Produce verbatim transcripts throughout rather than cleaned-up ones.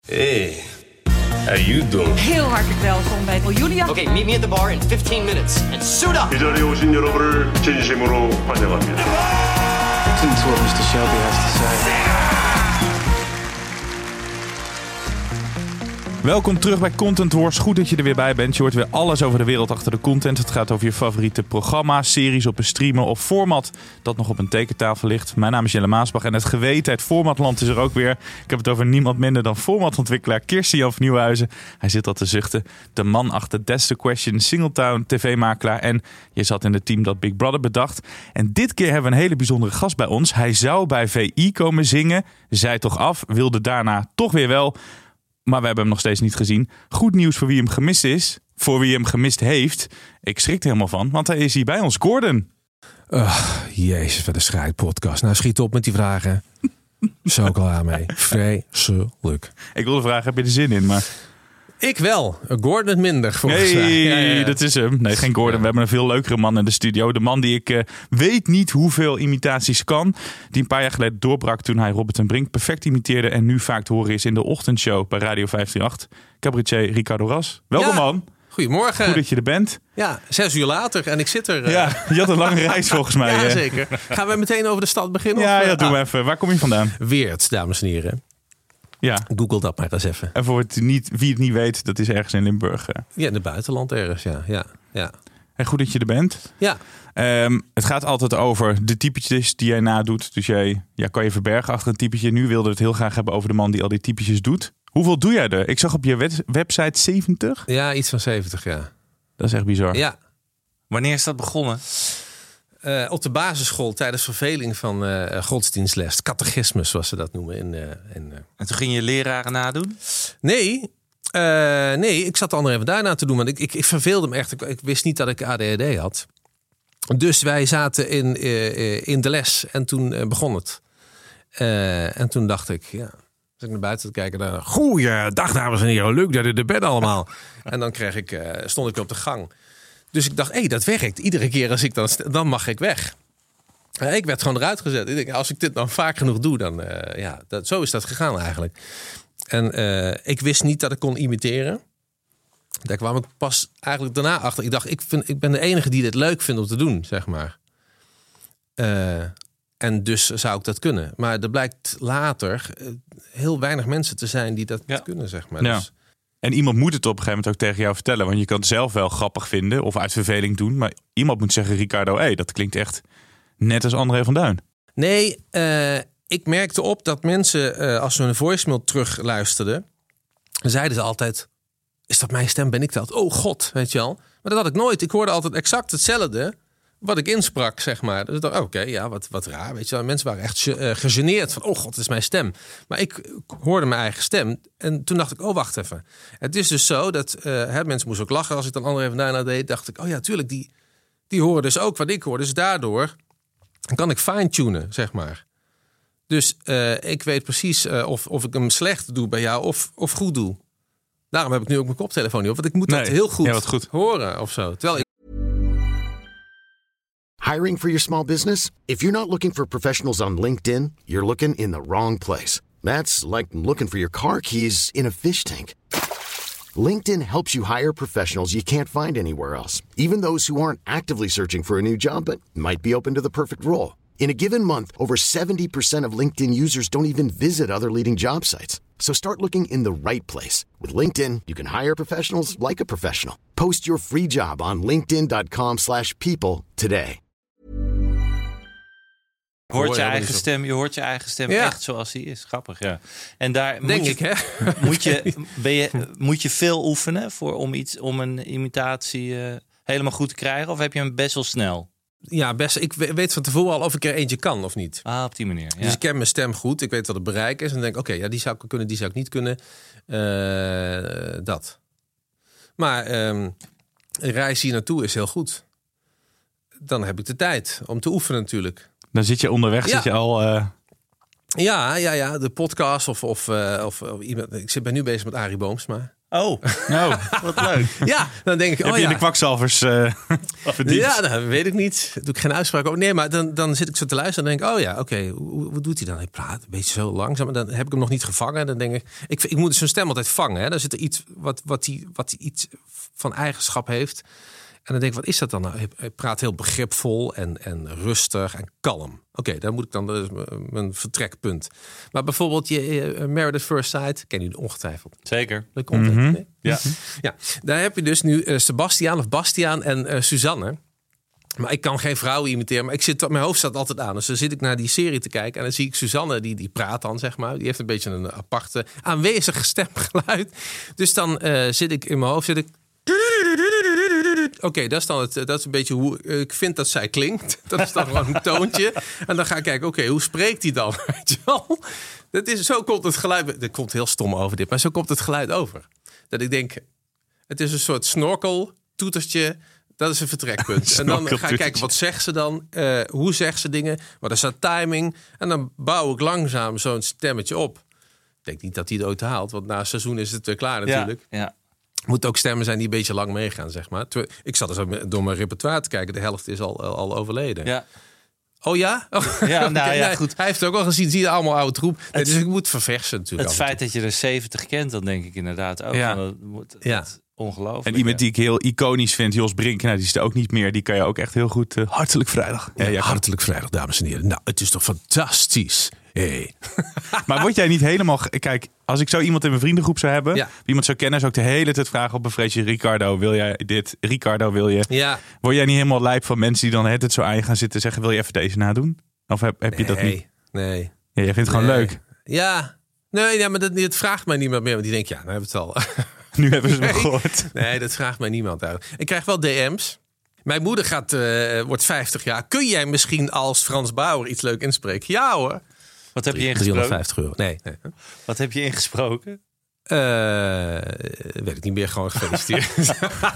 Hey, how you doing? Heel hartelijk welkom bij Julia. Okay, meet me at the bar in fifteen minutes and suit up. 이 자리에 오신 여러분을 진심으로 환영합니다. Listen to what mister Shelby has to say. Welkom terug bij Content Wars. Goed dat je er weer bij bent. Je hoort weer alles over de wereld achter de content. Het gaat over je favoriete programma's, series op een streamer of format dat nog op een tekentafel ligt. Mijn naam is Jelle Maasbach en het geweten uit Formatland is er ook weer. Ik heb het over niemand minder dan formatontwikkelaar Kirsten-Jan van Nieuwenhuizen. Hij zit al te zuchten. De man achter That's the Question, Singletown, tv-makelaar. En je zat in het team dat Big Brother bedacht. En dit keer hebben we een hele bijzondere gast bij ons. Hij zou bij V I komen zingen, zei toch af, wilde daarna toch weer wel. Maar we hebben hem nog steeds niet gezien. Goed nieuws voor wie hem gemist is. Voor wie hem gemist heeft. Ik schrik er helemaal van, want hij is hier bij ons. Gordon. Uh, jezus, wat een scheidpodcast. Nou, schiet op met die vragen. Zo klaar mee. Vreselijk. Ik wilde vragen, heb je er zin in? Maar... Ik wel. Gordon het minder, volgens mij. Nee, ja, ja, ja. dat is hem. Nee, geen Gordon. We hebben een veel leukere man in de studio. De man die ik uh, weet niet hoeveel imitaties kan. Die een paar jaar geleden doorbrak toen hij Robert en Brink perfect imiteerde. En nu vaak te horen is in de ochtendshow bij Radio vijf drie acht. Cabaretier Ricardo Ras. Welkom, Ja. man. Goedemorgen. Goed dat je er bent. Ja, zes uur later en ik zit er. Uh... Ja, je had een lange reis volgens mij. Ja, uh. zeker. Gaan we meteen over de stad beginnen? Ja, of, uh, ja, doe ah. maar even. Waar kom je vandaan? Weert, dames en heren. Ja. Google dat maar eens even. En voor het niet, wie het niet weet, dat is ergens in Limburg. Uh. Ja, in het buitenland ergens, ja. ja, ja. En goed dat je er bent. Ja. Um, het gaat altijd over de typetjes die jij nadoet. Dus jij ja, kan je verbergen achter een typetje. Nu wilde het heel graag hebben over de man die al die typetjes doet. Hoeveel doe jij er? Ik zag op je web- website zeventig. Ja, iets van zeventig, ja. Dat is echt bizar. Ja. Wanneer is dat begonnen? Uh, op de basisschool tijdens verveling van uh, godsdienstles. Catechismus, zoals ze dat noemen. In, uh, in, uh... En toen ging je leraren nadoen? Nee, uh, nee, ik zat de andere even daarna te doen. Want ik, ik, ik verveelde me echt. Ik, ik wist niet dat ik A D H D had. Dus wij zaten in, uh, in de les en toen uh, begon het. Uh, en toen dacht ik, ja... Als ik naar buiten te kijken, dan... Goeiedag, dames en heren. Leuk dat u er bent allemaal. En dan kreeg ik, uh, stond ik op de gang. Dus ik dacht, hé, hey, dat werkt. Iedere keer als ik dan... Dan mag ik weg. Uh, ik werd gewoon eruit gezet. Ik denk, als ik dit dan vaak genoeg doe, dan... Uh, ja, dat, zo is dat gegaan eigenlijk. En uh, ik wist niet dat ik kon imiteren. Daar kwam ik pas eigenlijk daarna achter. Ik dacht, ik, vind, ik ben de enige die dit leuk vindt om te doen, zeg maar. Uh, En dus zou ik dat kunnen. Maar er blijkt later heel weinig mensen te zijn die dat Ja. kunnen, zeg maar. Ja. Dus, En iemand moet het op een gegeven moment ook tegen jou vertellen. Want je kan het zelf wel grappig vinden of uit verveling doen. Maar iemand moet zeggen, Ricardo, hé, hey, dat klinkt echt net als André van Duin. nee, uh, ik merkte op dat mensen, uh, als ze hun voicemail terugluisterden, zeiden ze altijd, is dat mijn stem? Ben ik dat? Oh god, weet je wel. Maar dat had ik nooit. Ik hoorde altijd exact hetzelfde wat ik insprak, zeg maar. Dus ik dacht, oké, okay, ja, wat, wat raar. Weet je wel. Mensen waren echt uh, gegeneerd van, oh god, het is mijn stem. Maar ik hoorde mijn eigen stem. En toen dacht ik, oh, wacht even. Het is dus zo dat uh, hè, mensen moesten ook lachen als ik dan André van Duin deed. Dacht ik, oh ja, tuurlijk, die, die horen dus ook wat ik hoor. Dus daardoor kan ik fine-tunen, zeg maar. Dus uh, ik weet precies uh, of, of ik hem slecht doe bij jou of, of goed doe. Daarom heb ik nu ook mijn koptelefoon niet op. Want ik moet Nee. dat heel goed, Ja, wat goed. horen of zo. Terwijl ik... Hiring for your small business? If you're not looking for professionals on LinkedIn, you're looking in the wrong place. That's like looking for your car keys in a fish tank. LinkedIn helps you hire professionals you can't find anywhere else, even those who aren't actively searching for a new job but might be open to the perfect role. In a given month, over seventy percent of LinkedIn users don't even visit other leading job sites. So start looking in the right place. With LinkedIn, you can hire professionals like a professional. Post your free job on linkedin.com slash people today. Je hoort Hoor je je eigen niet zo. stem, je hoort je eigen stem Ja. echt zoals die is. Grappig, ja. En daar Denk moet je, ik, hè? Moet je, ben je, moet je veel oefenen voor om, iets, om een imitatie uh, helemaal goed te krijgen? Of heb je hem best wel snel? Ja, best. Ik we- weet van tevoren al of ik er eentje kan of niet. Ah, op die manier. Ja. Dus ik ken mijn stem goed. Ik weet wat het bereik is. En dan denk ik, oké, okay, ja, die zou ik kunnen, die zou ik niet kunnen. Uh, dat. Maar um, een reis hier naartoe is heel goed. Dan heb ik de tijd om te oefenen natuurlijk. Dan zit je onderweg, Ja. zit je al... Uh... Ja, ja, ja. De podcast of, of, uh, of, of iemand. Ik zit- ben nu bezig met Arie Boomsma. Oh, Oh, wat leuk. Ja, dan denk ik, heb oh je ja. in de kwakzalvers uh, verdiend? Ja, dat weet ik niet. Daar doe ik geen uitspraak over. Nee, maar dan, dan zit ik zo te luisteren en denk ik, oh ja, oké, okay, hoe, hoe doet hij dan? Hij praat een beetje zo langzaam. En dan heb ik hem nog niet gevangen. Dan denk ik, ik, ik moet zijn stem altijd vangen. Hè. Dan zit er iets wat, wat hij wat iets van eigenschap heeft. En dan denk ik, wat is dat dan? Nou, hij, hij praat heel begripvol en, en rustig en kalm. Oké, okay, daar moet ik dan, dat is mijn vertrekpunt. Maar bijvoorbeeld je uh, Married at First Sight, ken je ongetwijfeld. Zeker. Dat komt mm-hmm. nee? Ja. Ja, daar heb je dus nu uh, Sebastiaan of Bastiaan en uh, Suzanne. Maar ik kan geen vrouwen imiteren, maar ik zit, mijn hoofd staat altijd aan. Dus dan zit ik naar die serie te kijken en dan zie ik Suzanne, die, die praat dan, zeg maar. Die heeft een beetje een aparte, aanwezige stemgeluid. Dus dan uh, zit ik in mijn hoofd, zit ik... Oké, okay, dat is dan het, dat is een beetje hoe ik vind dat zij klinkt. Dat is dan gewoon een toontje. En dan ga ik kijken, oké, okay, hoe spreekt hij dan? Weet je wel? Dat is, zo komt het geluid... Dat komt heel stom over dit, maar zo komt het geluid over. Dat ik denk, het is een soort snorkel, toetertje. Dat is een vertrekpunt. En dan ga ik kijken, wat zegt ze dan? Uh, hoe zegt ze dingen? Wat is haar timing? En dan bouw ik langzaam zo'n stemmetje op. Ik denk niet dat hij het ooit haalt, want na een seizoen is het weer klaar natuurlijk. Ja, ja. Moet ook stemmen zijn die een beetje lang meegaan, zeg maar. Ik zat dus door mijn repertoire te kijken. De helft is al, al overleden. Ja. Oh ja? Oh, ja, nou okay, ja, nee, goed. Hij heeft het ook al gezien. Zie je allemaal oude troep. Nee, dus ik moet verversen natuurlijk. Het feit dat je er zeventig kent, dan denk ik inderdaad ook. Ja. Dat moet, ja. dat ongelooflijk. En iemand die ik heel iconisch vind, Jos Brink, nou, die is er ook niet meer. Die kan je ook echt heel goed... Uh, hartelijk vrijdag. Ja, ja, hartelijk vrijdag, dames en heren. Nou, het is toch fantastisch. Hey. Maar word jij niet helemaal... Kijk, als ik zo iemand in mijn vriendengroep zou hebben... Ja. Wie iemand zou kennen, zou ik de hele tijd vragen op een vreesje... Ricardo, wil jij dit? Ricardo, wil je? Ja. Word jij niet helemaal lijp van mensen die dan het zo aan je gaan zitten zeggen... wil je even deze nadoen? Of heb, heb je nee, dat niet? Nee. Ja, jij vindt het gewoon nee. leuk. Ja. Nee, ja, maar dat, dat vraagt mij niemand meer. Want die denkt, ja, dan hebben we het al. Nu hebben ze me nee. gehoord. Nee, dat vraagt mij niemand eigenlijk. Ik krijg wel D M's. Mijn moeder gaat, uh, wordt vijftig jaar. Kun jij misschien als Frans Bauer iets leuk inspreken? Ja hoor. Wat heb je ingesproken? driehonderdvijftig euro. Nee. nee. Wat heb je ingesproken? Uh, weet ik niet meer, gewoon gefeliciteerd.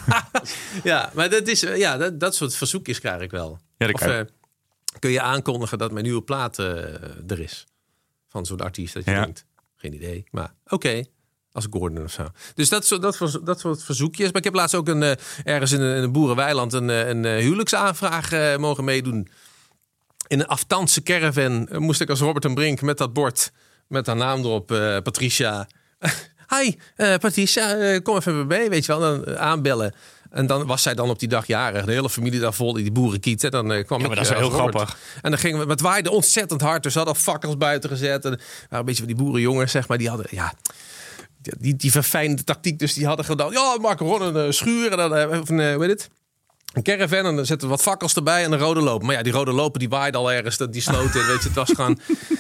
Ja, maar dat is ja, dat, dat soort verzoekjes krijg ik wel. Ja, of uh, kun je aankondigen dat mijn nieuwe plaat uh, er is? Van zo'n artiest dat je ja. denkt, geen idee. Maar oké, okay, als Gordon of zo. Dus dat, dat, dat, dat soort verzoekjes. Maar ik heb laatst ook een, uh, ergens in een, in een boerenweiland een, een uh, huwelijksaanvraag uh, mogen meedoen. In een aftandse caravan uh, moest ik als Robert en Brink met dat bord met haar naam erop, uh, Patricia. Hi, uh, Patricia, uh, kom even bij, weet je wel, dan uh, aanbellen. En dan was zij dan op die dag jarig. De hele familie daar vol, die boerenkiet. En dan uh, kwam ja, maar ik, dat is wel uh, heel Robert. grappig. En dan gingen we, het waaide ontzettend hard. Dus ze hadden fakkels buiten gezet. En waren een beetje van die boerenjongens, zeg maar. Die hadden, ja, die, die verfijnde tactiek. Dus die hadden gedaan, ja, maak gewoon een uh, schuur. En dan, uh, of een, uh, weet het? Een caravan en dan zetten we wat fakkels erbij en een rode loper. Maar ja, die rode loper die waaide al ergens. Die sloot in, weet je. Het was gewoon...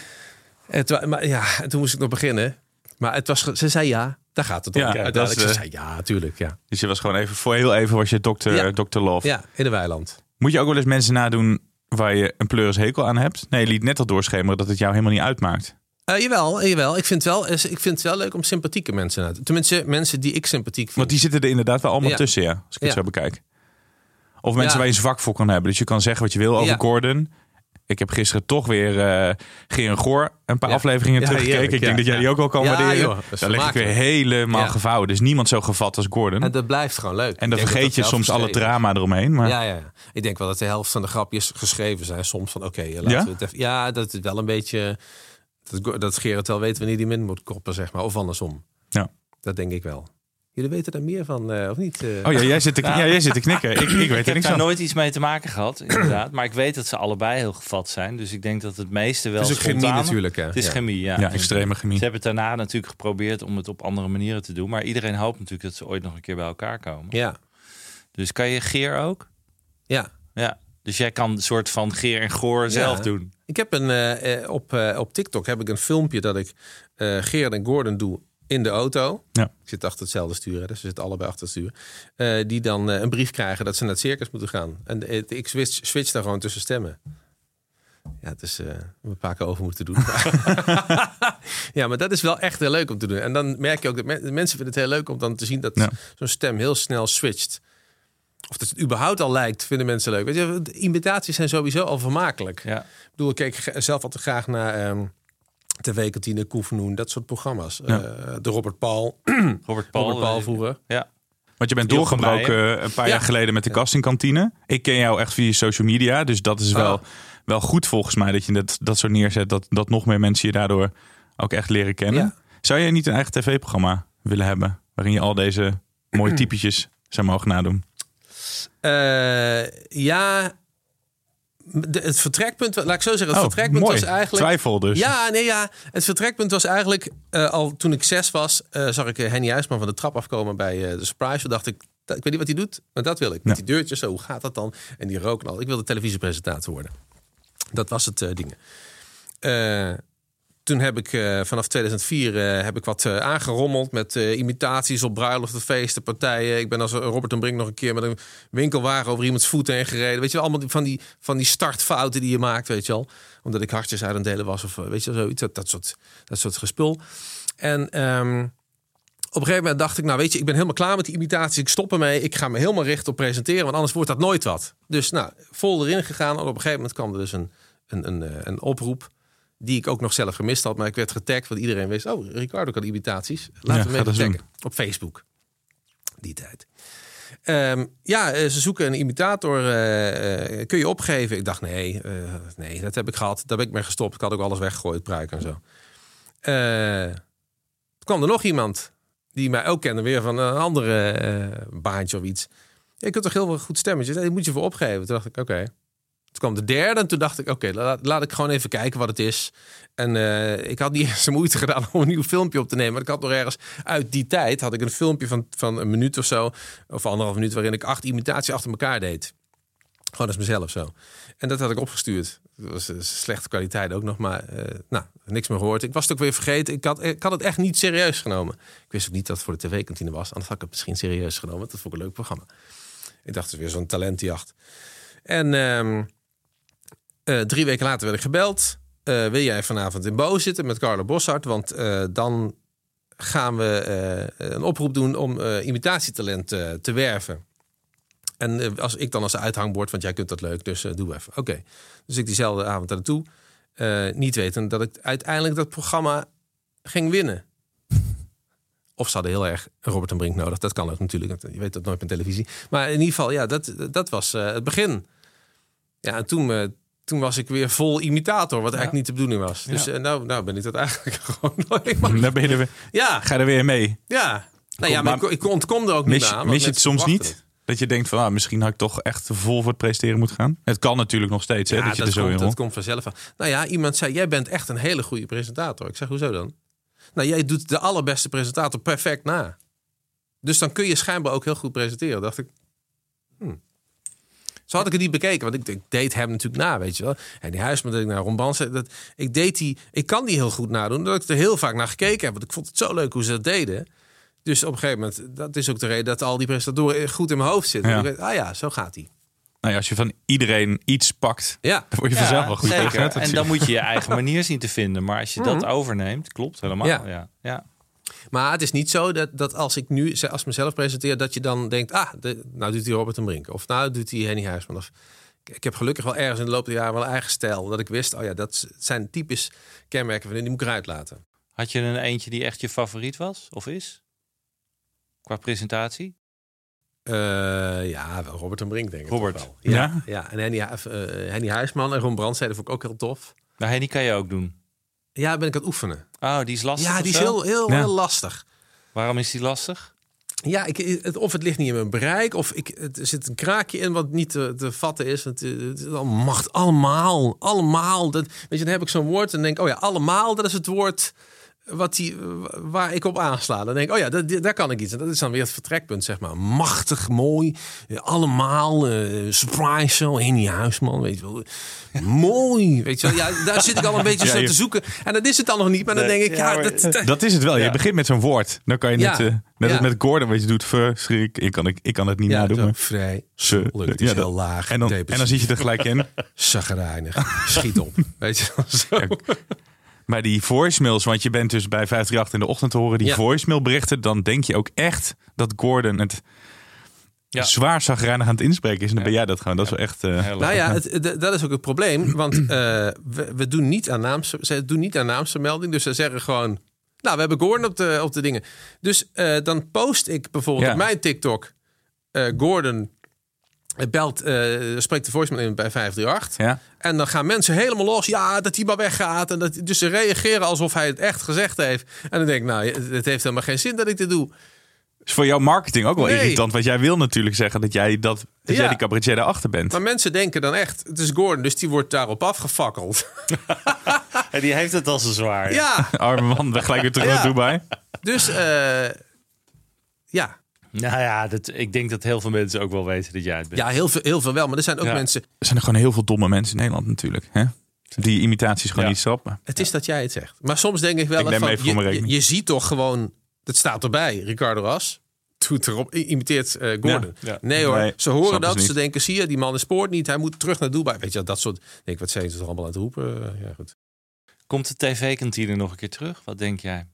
Het, maar ja, en toen moest ik nog beginnen. Maar het was, ze zei ja, daar gaat het om. Ja, ja, dat is, ze zei ja, natuurlijk. Ja. Dus je was gewoon even, voor heel even was je dokter, ja. dokter Love. Ja, in de weiland. Moet je ook wel eens mensen nadoen waar je een pleuris hekel aan hebt? Nee, je liet net al doorschemeren dat het jou helemaal niet uitmaakt. Uh, jawel, jawel. Ik vind, wel, ik vind het wel leuk om sympathieke mensen na te doen. Tenminste, mensen die ik sympathiek vind. Want die zitten er inderdaad wel allemaal ja. tussen, ja. Als ik het ja. zo bekijk. Of mensen ja. waar je zwak voor kan hebben. Dus je kan zeggen wat je wil over ja. Gordon. Ik heb gisteren toch weer uh, Geer en Goor een paar ja. afleveringen ja, teruggekeken. Heerlijk, ik denk ja. dat jij die ook wel kan ja, waarderen. Joh, dan leg ik weer helemaal ja. gevouwen. Dus niemand zo gevat als Gordon. En dat blijft gewoon leuk. En dan vergeet dat je soms alle drama eromheen. Maar... Ja, ja, ja. Ik denk wel dat de helft van de grapjes geschreven zijn. Soms van oké, okay, laten ja? we het even... Ja, dat het wel een beetje... Dat, dat Gerard wel weet wanneer die min moet koppen, zeg maar. Of andersom. Ja. Dat denk ik wel. Jullie weten daar meer van, uh, of niet? Uh... Oh ja, jij zit te, ja, jij zit te knikken. Ik, ik weet er ik heb niks daar van. nooit iets mee te maken gehad, inderdaad. Maar ik weet dat ze allebei heel gevat zijn. Dus ik denk dat het meeste wel Het is ook spontaan... chemie natuurlijk. Hè? Het is ja. chemie, ja. Ja, extreme chemie. Ze hebben het daarna natuurlijk geprobeerd om het op andere manieren te doen. Maar iedereen hoopt natuurlijk dat ze ooit nog een keer bij elkaar komen. Ja. Dus kan je Geer ook? Ja. Ja. Dus jij kan een soort van Geer en Goor ja. zelf doen. Ik heb een uh, op, uh, op TikTok heb ik een filmpje dat ik uh, Gerard en Gordon doe in de auto. Ja. Ik zit achter hetzelfde stuur, dus ze zitten allebei achter het stuur. Uh, die dan uh, een brief krijgen dat ze naar het circus moeten gaan. En uh, ik switch, switch daar gewoon tussen stemmen. Ja, het is uh, een paar keer over moeten doen. Ja, maar dat is wel echt heel leuk om te doen. En dan merk je ook dat me- mensen vinden het heel leuk om dan te zien dat ja. zo'n stem heel snel switcht. Of dat het überhaupt al lijkt, vinden mensen leuk. Weet je, de imitaties zijn sowieso al vermakelijk. Ja. Ik bedoel, ik keek zelf altijd graag naar um, T V-kantine, Koefnoen, dat soort programma's. Ja. Uh, de Robert Paul. Robert Paul, Robert Paul vroeger. Ja. Want je bent Heel doorgebroken voorbij, een paar Ja. jaar geleden met de castingkantine. Ik ken jou echt via social media. Dus dat is wel, Ah. wel goed volgens mij dat je dat, dat zo neerzet. Dat, dat nog meer mensen je daardoor ook echt leren kennen. Ja. Zou jij niet een eigen tv-programma willen hebben? Waarin je al deze mooie typetjes zou mogen nadoen? Uh, ja, de, het vertrekpunt, laat ik zo zeggen, het Oh, vertrekpunt mooi. was eigenlijk... Twijfel dus. Ja, nee, ja. Het vertrekpunt was eigenlijk, uh, al toen ik zes was, uh, zag ik uh, Henny Huisman van de trap afkomen bij uh, de Surprise. Toen dacht ik, dat, ik weet niet wat hij doet, maar dat wil ik. Met Ja. die deurtjes, zo, hoe gaat dat dan? En die rook en al. Ik wilde televisiepresentator worden. Dat was het uh, ding. Uh, Toen heb ik uh, vanaf tweeduizend vier uh, heb ik wat uh, aangerommeld met uh, imitaties op bruiloften, feesten, partijen. Ik ben als Robert en Brink nog een keer met een winkelwagen over iemands voeten heen gereden. Weet je wel, allemaal die, van, die, van die startfouten die je maakt, weet je wel. Omdat ik hartjes uit aan het delen was of weet je wel, zoiets. Dat, dat, soort, dat soort gespul. En um, op een gegeven moment dacht ik, nou weet je, ik ben helemaal klaar met die imitaties. Ik stop ermee. Ik ga me helemaal richten op presenteren, want anders wordt dat nooit wat. Dus nou, vol erin gegaan. En op een gegeven moment kwam er dus een, een, een, een oproep. Die ik ook nog zelf gemist had. Maar ik werd getagd, want iedereen wist... oh, Ricardo kan imitaties. Laten Ja, we hem even ga dat taggen. Op Facebook. Die tijd. Um, ja, ze zoeken een imitator. Uh, uh, kun je opgeven? Ik dacht, nee, uh, nee, dat heb ik gehad. Daar ben ik mee gestopt. Ik had ook alles weggegooid, pruik en zo. Uh, toen kwam er nog iemand... die mij ook kende, weer van een andere uh, baantje of iets. Ja, je kunt toch heel veel goed stemmetjes. Die moet je voor opgeven. Toen dacht ik, oké. Okay. Toen kwam de derde en toen dacht ik, oké, okay, laat, laat ik gewoon even kijken wat het is. En uh, ik had niet eens de moeite gedaan om een nieuw filmpje op te nemen. Maar ik had nog ergens uit die tijd, had ik een filmpje van, van een minuut of zo, of anderhalf minuut, waarin ik acht imitaties achter elkaar deed. Gewoon als mezelf zo. En dat had ik opgestuurd. Dat was uh, slechte kwaliteit ook nog, maar uh, nou, niks meer gehoord. Ik was het ook weer vergeten. Ik had, ik had het echt niet serieus genomen. Ik wist ook niet dat het voor de tv-kantine was. Anders had ik het misschien serieus genomen. Dat vond ik een leuk programma. Ik dacht, het is weer zo'n talentjacht. En... Um, Uh, drie weken later werd ik gebeld. Uh, wil jij vanavond in Bo zitten met Carlo Bossart? Want uh, dan gaan we uh, een oproep doen om uh, imitatietalent uh, te werven. En uh, als ik dan als uithangbord, want jij kunt dat leuk, dus uh, doe even. Oké. Okay. Dus ik diezelfde avond daar naartoe. Uh, niet weten dat ik uiteindelijk dat programma ging winnen. Of ze hadden heel erg Robert en Brink nodig. Dat kan ook natuurlijk. Je weet dat nooit met televisie. Maar in ieder geval, ja, dat, dat was uh, het begin. Ja, en toen... Uh, Toen was ik weer vol imitator, wat eigenlijk ja. niet de bedoeling was. Dus ja. uh, nou, nou ben ik dat eigenlijk gewoon nooit. Dan ben je er weer, ja. Ga je er weer mee. Ja, nou ja, maar, maar ik, ik ontkom er ook mis, niet aan. Mis je het soms niet? Het. Dat je denkt van, ah, misschien had ik toch echt vol voor het presteren moeten gaan? Het kan natuurlijk nog steeds, ja, hè? Dat, dat, je er komt, zo in dat komt vanzelf aan. Nou ja, iemand zei, jij bent echt een hele goede presentator. Ik zeg, hoezo dan? Nou, jij doet de allerbeste presentator perfect na. Dus dan kun je schijnbaar ook heel goed presenteren. Dacht ik, hmm. Zo had ik het niet bekeken, want ik, ik deed hem natuurlijk na, weet je wel. En die Huisman deed ik naar Ron Brands. Dat ik deed die, ik kan die heel goed nadoen, dat ik er heel vaak naar gekeken heb, want ik vond het zo leuk hoe ze dat deden. Dus op een gegeven moment, dat is ook de reden dat al die presentatoren goed in mijn hoofd zitten. Ja. Ik weet, ah ja, zo gaat hij. Nou ja, als je van iedereen iets pakt, ja. dan word je vanzelf ja, wel goed. Zeker. En dan moet je je eigen manier zien te vinden. Maar als je dat mm-hmm. overneemt, klopt helemaal. Ja. Ja. Ja. Maar het is niet zo dat, dat als ik nu als mezelf presenteer, dat je dan denkt, ah, de, nou doet hij Robert en Brink. Of nou doet hij Henny Huisman. Of, ik heb gelukkig wel ergens in de loop der jaren wel een eigen stijl. Dat ik wist, oh ja, dat zijn typisch kenmerken van die moet ik eruit laten. Had je een eentje die echt je favoriet was of is? Qua presentatie? Uh, ja, wel Robert en Brink denk ik. Robert. Wel. Ja, ja. ja. En Henny, uh, Henny Huisman en Ron Brands vond ik ook heel tof. Maar Henny kan je ook doen. Ja, ben ik aan het oefenen. Oh, die is lastig. Ja, die is heel, heel, ja. heel lastig. Waarom is die lastig? Ja, ik, het, of het ligt niet in mijn bereik, of ik, het, er zit een kraakje in wat niet te, te vatten is. Het, het, het macht allemaal, allemaal. Dat, weet je, dan heb ik zo'n woord en denk, oh ja, allemaal, dat is het woord wat die, waar ik op aansla. Dan denk ik, oh ja, dat, daar kan ik iets. En dat is dan weer het vertrekpunt, zeg maar. Machtig, mooi, allemaal, uh, surprise show, Henny Huisman, weet je wel. Mooi, weet je wel. Ja, daar zit ik al een beetje ja, zo je... te zoeken. En dat is het dan nog niet, maar dan denk ik, ja... ja dat, dat, dat is het wel. Je ja. begint met zo'n woord. Dan kan je ja. niet, uh, net ja. als met Gordon, wat je doet, verschrik. Ik kan, ik, ik kan het niet ja, nadoen. Maar... vrij, leuk, het is ja, heel laag. En dan, en dan zit je er gelijk in. Chagrijnig, schiet op. Weet je wel, zo. Ja, bij die voicemails, want je bent dus bij vijfhonderdachttien in de ochtend te horen, die ja. voicemailberichten, dan denk je ook echt dat Gordon het Ja. zwaar zagrijnig aan het inspreken is. En dan ben Ja. jij dat gewoon. Dat is wel echt... Uh... Heel Nou leuk. ja, het, d- dat is ook het probleem. Want uh, we, we doen niet aan naams, ze doen niet aan naamsvermelding. Dus ze zeggen gewoon... Nou, we hebben Gordon op de, op de dingen. Dus uh, dan post ik bijvoorbeeld Ja. op mijn TikTok... Uh, Gordon belt, uh, spreekt de voicemail in bij vijf drie acht. Ja. En dan gaan mensen helemaal los. Ja, dat hij maar weggaat. En dat, dus ze reageren alsof hij het echt gezegd heeft. En dan denk ik, nou, het heeft helemaal geen zin dat ik dit doe. is voor jouw marketing ook wel Nee. irritant. Want jij wil natuurlijk zeggen dat jij, dat, dat Ja. jij die cabaretier daarachter bent. Maar mensen denken dan echt, het is Gordon, dus die wordt daarop afgefakkeld. En die heeft het al zo zwaar. Ja, Arme man, dan gelijk weer terug Ja. naar Dubai. dus uh, ja. Nou ja, dat, ik denk dat heel veel mensen ook wel weten dat jij het bent. Ja, heel veel, heel veel wel. Maar er zijn ook Ja. mensen... Er zijn er gewoon heel veel domme mensen in Nederland natuurlijk. Hè? Die imitaties gewoon Ja. niet snappen. Het is dat jij het zegt. Maar soms denk ik wel... Ik neem van, even voor mijn je, je, rekening. je ziet toch gewoon... Dat staat erbij. Ricardo Ras doet erop, imiteert uh, Gordon. Ja. Ja. Nee hoor, Nee, ze horen snappen dat. ze Ze niet. denken, zie je, die man is spoort niet. Hij moet terug naar Dubai. Weet je, dat soort... Denk, wat zijn ze er allemaal aan het roepen? Uh, ja, goed. Komt de tv-kantine nog een keer terug? Wat denk jij?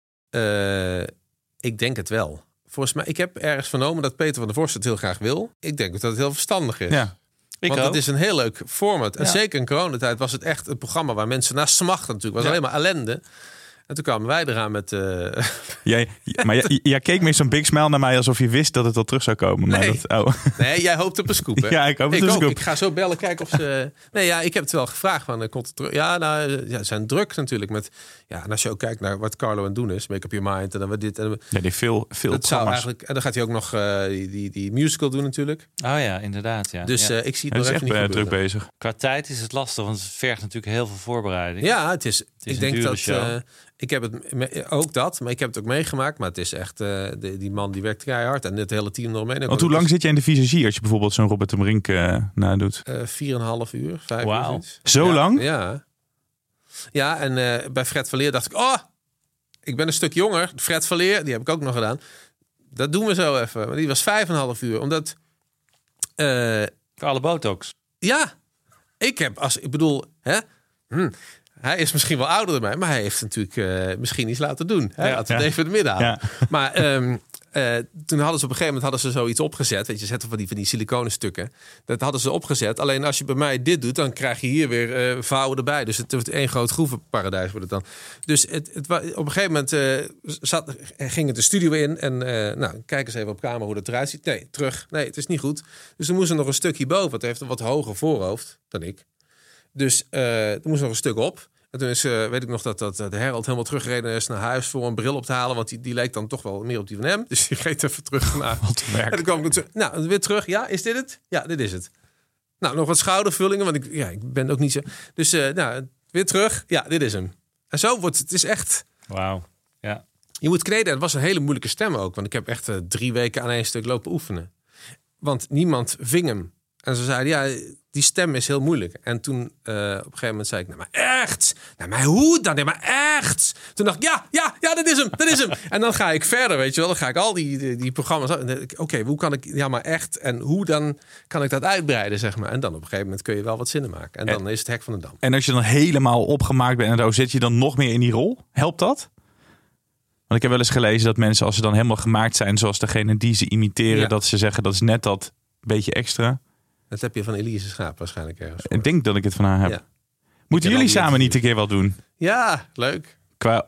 Uh, ik denk het wel. Volgens mij, ik heb ergens vernomen dat Peter van der Vorst het heel graag wil. Ik denk dat het heel verstandig is. Ja. Ik Want ook. het is een heel leuk format. En Ja. zeker in coronatijd was het echt een programma waar mensen naar smachten natuurlijk. Het was Ja. alleen maar ellende. En toen kwamen wij eraan met... Uh... Jij, maar jij, jij keek met zo'n big smile naar mij alsof je wist dat het al terug zou komen. Maar Nee. dat, oh. Nee, jij hoopt op een scoop, hè? Ja, ik hoop op ik een ook. scoop. Ik ga zo bellen, kijken of ze... Nee, ja, ik heb het wel gevraagd. Van, uh, komt het terug? Ja, nou, ja, ze zijn druk natuurlijk. Met, ja, en als je ook kijkt naar wat Carlo aan het doen is. Make Up Your Mind en dan wat dit. En, Ja, die heeft veel, veel dat zou programma's. eigenlijk, en dan gaat hij ook nog uh, die, die, die musical doen natuurlijk. Oh ja, inderdaad. Ja. Dus ja. uh, ik zie Hij het is nog echt even niet uh, druk gebeuren. bezig. Qua tijd is het lastig, want het vergt natuurlijk heel veel voorbereiding. Ja, het is. is ik een denk dure dat show. uh, ik heb het me, ook dat, maar ik heb het ook meegemaakt. Maar het is echt uh, de, die man die werkt keihard en het hele team eromheen. Want hoe lang zit jij in de visagie als je bijvoorbeeld zo'n Robert de Brink uh, nadoet? Uh, vier en een half uur, vijf Wauw. uur. Zoiets. Zo ja, lang? Ja. Ja, en uh, bij Fred Verleer dacht ik, oh, ik ben een stuk jonger. Fred Verleer, die heb ik ook nog gedaan. Dat doen we zo even. Maar die was vijf en een half uur, omdat. Uh, Voor alle botox. Ja, ik heb als ik bedoel, hè. Hm, hij is misschien wel ouder dan mij, maar hij heeft natuurlijk uh, misschien iets laten doen. Hè? Ja, Laten we het ja. even in het midden halen. Ja. Maar um, uh, toen hadden ze op een gegeven moment hadden ze zoiets opgezet. Weet je, zetten van die van die siliconen stukken. Dat hadden ze opgezet. Alleen als je bij mij dit doet, dan krijg je hier weer uh, vouwen erbij. Dus het wordt één groot groevenparadijs wordt het dan. Dus het, het, op een gegeven moment uh, zat, ging het de studio in en uh, nou, kijk eens even op camera hoe dat eruit ziet. Nee, terug. Nee, het is niet goed. Dus er moest er nog een stukje boven. Want hij heeft een wat hoger voorhoofd dan ik. Dus uh, er moest nog een stuk op. En toen is, uh, weet ik nog dat, dat de Herald helemaal teruggereden is naar huis voor een bril op te halen. Want die, die leek dan toch wel meer op die van hem. Dus die reed even terug naar... Wat werk. En toen kwam ik terug. Nou, weer terug. Ja, is dit het? Ja, dit is het. Nou, nog wat schoudervullingen. Want ik, ja, ik ben ook niet zo... Dus uh, nou, weer terug. Ja, dit is hem. En zo wordt het. Het is echt... Wauw. Ja. Je moet kneden. Het was een hele moeilijke stem ook. Want ik heb echt uh, drie weken aan één stuk lopen oefenen. Want niemand ving hem. En ze zeiden, ja, die stem is heel moeilijk. En toen uh, op een gegeven moment zei ik, nou maar echt. Nou maar hoe dan? Nee, maar echt. Toen dacht ik, ja, ja, ja, dat is hem, dat is hem. En dan ga ik verder, weet je wel. Dan ga ik al die, die, die programma's... Oké, okay, hoe kan ik... Ja, maar echt. En hoe dan kan ik dat uitbreiden, zeg maar. En dan op een gegeven moment kun je wel wat zinnen maken. En dan is het hek van de dam. En als je dan helemaal opgemaakt bent en zo, zit je dan nog meer in die rol? Helpt dat? Want ik heb wel eens gelezen dat mensen, als ze dan helemaal gemaakt zijn zoals degene die ze imiteren, Ja. dat ze zeggen dat is net dat beetje extra. Dat heb je van Elise Schaap waarschijnlijk ergens. Ik denk dat ik het van haar heb. Ja. Moeten Ik ken jullie al die samen niet interviews. een keer wat doen? Ja, leuk. Qua...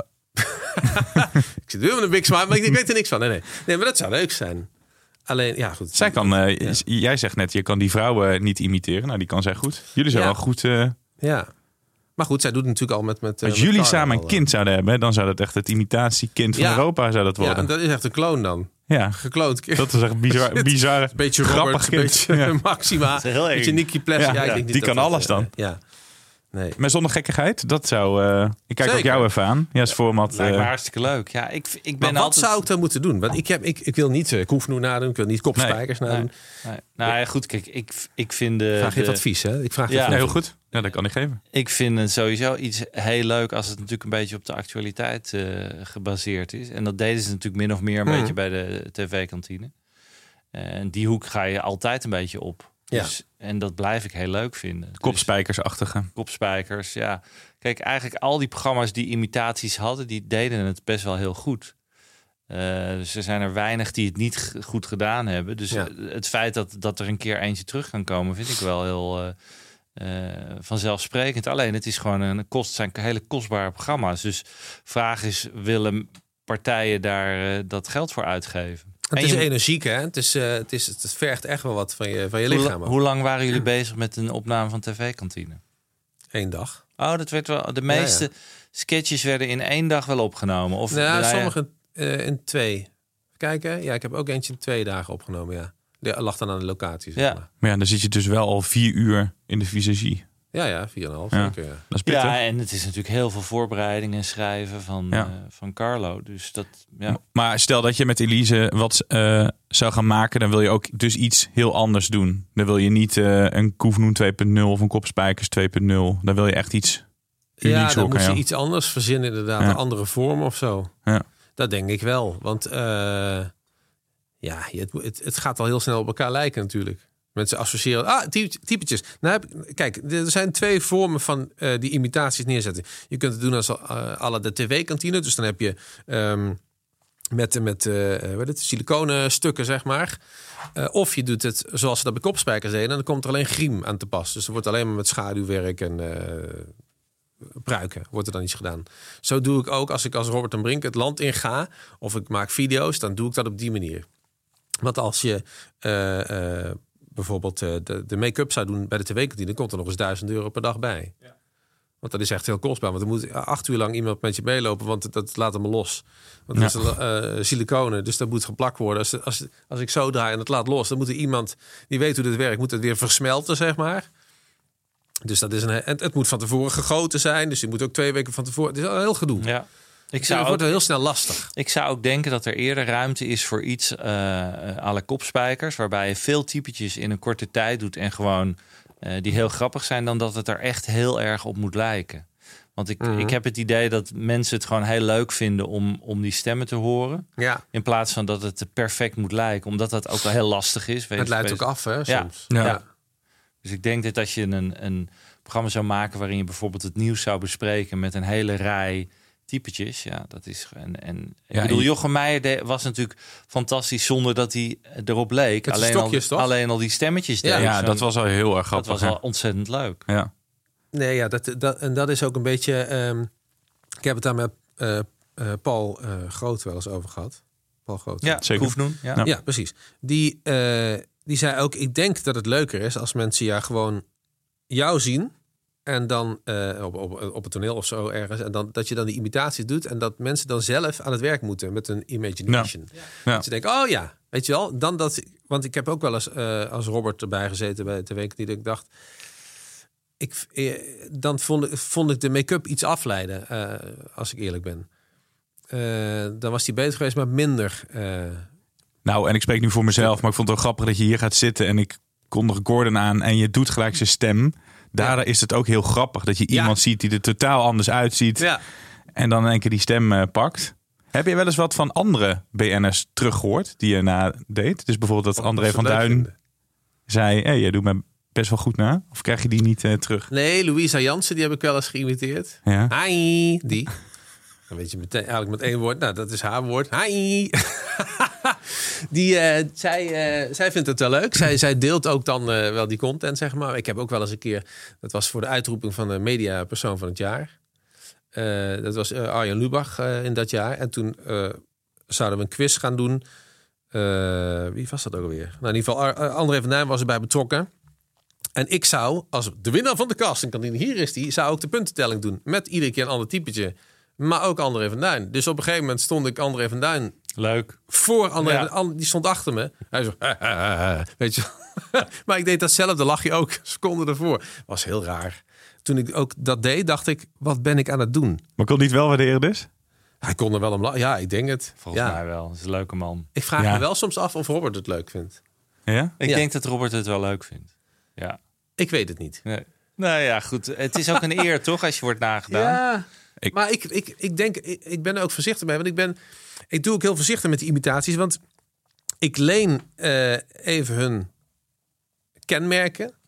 Ik zit weer met een big smile, maar ik weet er niks van. Nee, nee. nee, maar dat zou leuk zijn. Alleen, ja, goed. Zij kan, uh, ja. Jij zegt net, je kan die vrouwen niet imiteren. Nou, die kan zij goed. Jullie zijn Ja. wel goed. Uh, Ja. Maar goed, zij doet het natuurlijk al met... met als met jullie Carlo samen al, een kind zouden hebben, dan zou dat echt het imitatiekind van Ja. Europa zou dat Ja, worden. en dat is echt een kloon dan. Ja, Gekloond kind. dat is echt bizar, bizar Een beetje Robert, grappig een kind. beetje Ja. Maxima, is heel een beetje eng. Nicky Plessen. Ja, Ja, ik ja, denk niet die dat kan dat, alles uh, dan. Ja. Nee. Maar zonder gekkigheid, dat zou... Uh, ik kijk ook Zeker. jou even aan. Ja, als format. Lijkt me Uh, hartstikke leuk. Ja, ik, ik Maar ben wat altijd... zou ik dan moeten doen? Want ik, heb, ik, ik wil niet uh, Koefnoe nadoen. Ik wil niet kopspijkers Nee, nadoen. Nee. Nou ja, goed, kijk, ik, ik vind de... Vraag je de- advies, hè? Ik vraag je Ja. advies. nee, heel goed. Ja, dat kan ik geven. Ik vind het sowieso iets heel leuk als het natuurlijk een beetje op de actualiteit uh, gebaseerd is. En dat deden ze natuurlijk min of meer een Hmm. beetje bij de tv-kantine. En die hoek ga je altijd een beetje op. Ja. Dus, en dat blijf ik heel leuk vinden. Dus Kopspijkersachtige. kopspijkers, ja. Kijk, eigenlijk al die programma's die imitaties hadden, die deden het best wel heel goed. Uh, dus er zijn er weinig die het niet g- goed gedaan hebben. Dus Ja. uh, het feit dat, dat er een keer eentje terug kan komen, vind ik wel heel uh, uh, vanzelfsprekend. Alleen het is gewoon een kost, zijn hele kostbare programma's. Dus vraag is, willen partijen daar uh, dat geld voor uitgeven? Het En is je- energiek, hè? Het, is, uh, het, is, het vergt echt wel wat van je, van je hoe, lichaam. ook. hoe lang waren jullie bezig met een opname van tv-kantine? Eén dag. Oh, dat werd wel. De meeste Ja, ja. sketches werden in één dag wel opgenomen. Of Nou, nou ja, sommige uh, in twee. Even kijken. Ja, ik heb ook eentje in twee dagen opgenomen, ja. Die lag dan aan de locatie, zeg Ja. maar. Maar ja, dan zit je dus wel al vier uur in de visagie. Ja, ja, vier en een half. Ja. Zeker, ja. Dat is pittig. Ja, en het is natuurlijk heel veel voorbereiding en schrijven van, Ja. uh, van Carlo. Dus dat, ja. Maar stel dat je met Elise wat uh, zou gaan maken, dan wil je ook dus iets heel anders doen. Dan wil je niet uh, een Koefnoen twee punt nul of een Kopspijkers twee punt nul. Dan wil je echt iets unieks Ja, dan horen, moet je ja. iets anders verzinnen, inderdaad. Ja. Een andere vorm of zo. Ja. Dat denk ik wel. Want uh, ja, het, het, het gaat al heel snel op elkaar lijken natuurlijk. Mensen associëren, ah, type- typetjes. Nou, heb, kijk, er zijn twee vormen van uh, die imitaties neerzetten. Je kunt het doen als uh, à la de tv-kantine. Dus dan heb je um, met, met uh, wat het, siliconen stukken, zeg maar. Uh, of je doet het zoals ze dat bij Kopspijkers deden. En dan komt er alleen griem aan te pas. Dus er wordt alleen maar met schaduwwerk en uh, pruiken wordt er dan iets gedaan. Zo doe ik ook als ik als Robert en Brink het land in ga. Of ik maak video's, dan doe ik dat op die manier. Want als je uh, uh, bijvoorbeeld uh, de, de make-up zou doen bij de tv-kantine, dan komt er nog eens duizend euro per dag bij. Ja. Want dat is echt heel kostbaar. Want er moet acht uur lang iemand met je meelopen, want dat laat hem los. Want dat ja. is uh, siliconen, dus dat moet geplakt worden. Als, als, als ik zo draai en het laat los, dan moet er iemand die weet hoe dit werkt, moet het weer versmelten, zeg maar. Dus dat is een, het, het moet van tevoren gegoten zijn. Dus je moet ook twee weken van tevoren. Het is al heel gedoe. Ja. Ik zou het ook, wordt wel heel snel lastig. Ik zou ook denken dat er eerder ruimte is voor iets uh, à la Kopspijkers, waarbij je veel typetjes in een korte tijd doet en gewoon uh, die heel grappig zijn, dan dat het er echt heel erg op moet lijken. Want ik, mm-hmm. ik heb het idee dat mensen het gewoon heel leuk vinden om, om die stemmen te horen. Ja. In plaats van dat het perfect moet lijken. Omdat dat ook wel heel lastig is. Het leidt ook af, hè, soms. Ja. Ja. Ja. Dus ik denk dat als je een, een programma zou maken waarin je bijvoorbeeld het nieuws zou bespreken met een hele rij typetjes. Ja, dat is. En, en ik ja, bedoel, je... Jochem Meijer de, was natuurlijk fantastisch zonder dat hij erop leek. Met alleen, stokjes, al, toch? alleen al die stemmetjes. Ja, deed, ja dat was al heel erg grappig. Dat was al ontzettend leuk. Ja. Nee, ja, dat, dat, en dat is ook een beetje. Um, ik heb het daar met uh, uh, Paul uh, Groot wel eens over gehad. Paul Groot. Ja, zeker. Koefnoen. Ja. Ja, precies. Die, uh, die zei ook: ik denk dat het leuker is als mensen ja gewoon jou zien. En dan uh, op, op, op het toneel of zo ergens. En dan dat je dan die imitaties doet. En dat mensen dan zelf aan het werk moeten met een imagination. Ja. Ja. Dat ze denken, oh ja, weet je wel. Dan dat, want ik heb ook wel eens uh, als Robert erbij gezeten bij de week die ik dacht. Ik, eh, dan vond ik, vond ik de make-up iets afleiden. Uh, als ik eerlijk ben. Uh, dan was die beter geweest, maar minder. Uh... Nou, en ik spreek nu voor mezelf. Maar ik vond het wel grappig dat je hier gaat zitten. En ik kondig Gordon aan. En je doet gelijk zijn stem. Daardoor ja. is het ook heel grappig dat je iemand ja. ziet die er totaal anders uitziet. Ja. En dan in één keer die stem uh, pakt. Heb je wel eens wat van andere B N'ers teruggehoord die je na deed? Dus bijvoorbeeld dat André van Duin vinden. zei... Hey, jij doet me best wel goed na. Of krijg je die niet uh, terug? Nee, Louisa Jansen, die heb ik wel eens geïmiteerd. Ja. Hi, die. Dan weet je meteen eigenlijk met één woord. Nou, dat is haar woord. Hi. Die, uh, zij, uh, zij vindt het wel leuk. Zij, zij deelt ook dan uh, wel die content, zeg maar. Ik heb ook wel eens een keer... Dat was voor de uitroeping van de mediapersoon van het jaar. Uh, dat was uh, Arjen Lubach uh, in dat jaar. En toen uh, zouden we een quiz gaan doen. Uh, wie was dat ook alweer? Nou, in ieder geval, uh, André van Duin was erbij betrokken. En ik zou, als de winnaar van de castingkantine, hier is die, zou ook de puntentelling doen. Met iedere keer een ander typetje. Maar ook André van Duin. Dus op een gegeven moment stond ik André van Duin... Leuk. Voor André ja. van die stond achter me. Hij zo... Weet je maar ik deed datzelfde lachje ook seconden ervoor. Was heel raar. Toen ik ook dat deed, dacht ik... Wat ben ik aan het doen? Maar kon niet wel waarderen dus? Hij kon er wel om lachen. Ja, ik denk het. Volgens ja. mij wel. Dat is een leuke man. Ik vraag ja. me wel soms af of Robert het leuk vindt. Ja? Ik ja. denk dat Robert het wel leuk vindt. Ja. Ik weet het niet. Nee. Nou ja, goed. Het is ook een eer, toch? Als je wordt nagedaan. Ja, ik... maar ik, ik, ik denk... Ik, ik ben er ook voorzichtig bij. Want ik ben... Ik doe ook heel voorzichtig met die imitaties. Want ik leen uh, even hun kenmerken.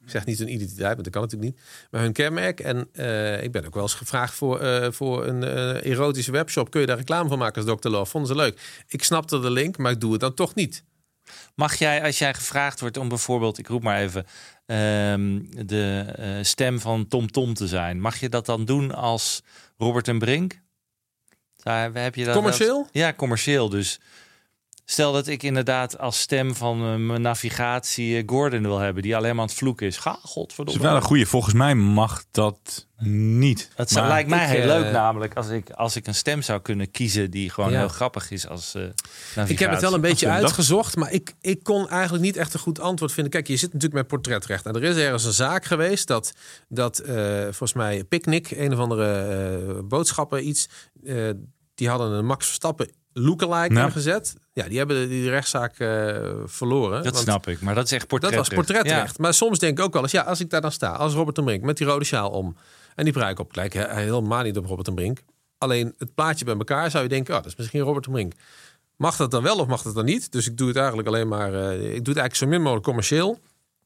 Ik zeg niet hun identiteit, want dat kan natuurlijk niet. Maar hun kenmerk. En uh, ik ben ook wel eens gevraagd voor, uh, voor een uh, erotische webshop. Kun je daar reclame van maken als dokter Love? Vonden ze leuk. Ik snapte de link, maar ik doe het dan toch niet. Mag jij, als jij gevraagd wordt om bijvoorbeeld, ik roep maar even, um, de uh, stem van Tom Tom te zijn. Mag je dat dan doen als Robert en Brink? Daar, heb je dat commercieel? Wel? Ja, commercieel. Dus stel dat ik inderdaad als stem van uh, mijn navigatie uh, Gordon wil hebben, die alleen maar aan het vloeken is. Ga, godverdomme. Dat is wel een goeie. Volgens mij mag dat niet. Het maar lijkt mij ik, heel uh, leuk namelijk als ik, als ik een stem zou kunnen kiezen die gewoon Ja. heel grappig is als uh, navigatie. Ik heb het wel een beetje Als we uitgezocht, maar ik, ik kon eigenlijk niet echt een goed antwoord vinden. Kijk, je zit natuurlijk met portretrecht. En er is ergens een zaak geweest dat, dat uh, volgens mij Picnic, een of andere uh, boodschappen, iets, uh, die hadden een Max Verstappen lookalike Ja. ingezet. Ja, die hebben die rechtszaak uh, verloren. Dat want snap ik, maar dat is echt dat portretrecht. was portretrecht. Maar soms denk ik ook wel eens, ja, als ik daar dan sta, als Robert en Brink, met die rode sjaal om en die pruik op, lijkt hij helemaal niet op Robert en Brink. Alleen het plaatje bij elkaar zou je denken, oh, dat is misschien Robert en Brink. Mag dat dan wel of mag dat dan niet? Dus ik doe het eigenlijk alleen maar, uh, ik doe het eigenlijk zo min mogelijk commercieel.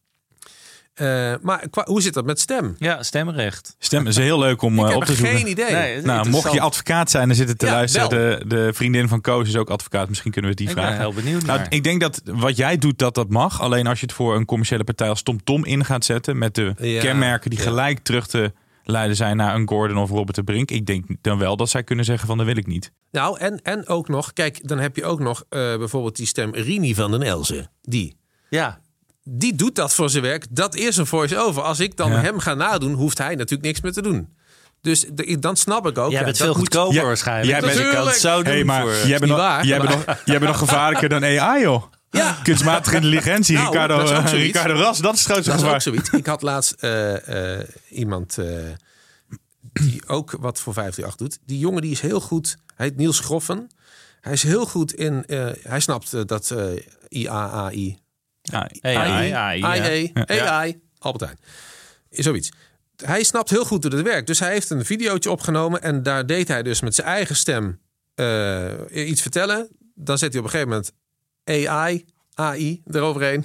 Uh, maar qua, hoe zit dat met stem? Ja, stemrecht. Stem is heel leuk om Ik uh, heb op te er zoeken. geen idee. Nee, het is Nou, mocht je interessant. advocaat zijn en zitten te Ja, luisteren, bel. de, de vriendin van Koos is ook advocaat. Misschien kunnen we die Ik ben vragen. heel benieuwd Nou, naar. ik denk dat wat jij doet, dat dat mag. Alleen als je het voor een commerciële partij als TomTom in gaat zetten met de Ja, kenmerken die ja. gelijk terug te leiden zijn naar een Gordon of Robert de Brink. Ik denk dan wel dat zij kunnen zeggen van dat wil ik niet. Nou, en, en ook nog, kijk, dan heb je ook nog uh, bijvoorbeeld die stem Rini van den Elzen. Die. Ja, Die doet dat voor zijn werk. Dat is een voice-over. Als ik dan Ja. hem ga nadoen, hoeft hij natuurlijk niks meer te doen. Dus de, dan snap ik ook. jij ja, bent dat veel moet- goedkoper Ja, waarschijnlijk. jij Dus bent- je kan het zo doen Hey, maar voor... jij bent niet nog, waar, jij bent maar- nog, jij bent nog gevaarlijker dan A I, joh. Ja. Kunstmatige intelligentie, Nou, Ricardo, dat is ook uh, zoiets. Ricardo Ras, dat is het grootste Dat is gevaar. ook zoiets. Ik had laatst uh, uh, iemand uh, die ook wat voor vijf drie acht doet. Die jongen die is heel goed. Hij heet Niels Groffen. Hij is heel goed in... Uh, hij snapt uh, dat uh, I A A I... Ja, A I, A I, ja. I A, A I, Albertijn. Is zoiets. Hij snapt heel goed hoe het werkt. Dus hij heeft een videootje opgenomen. En daar deed hij dus met zijn eigen stem uh, iets vertellen. Dan zet hij op een gegeven moment A I, A I eroverheen.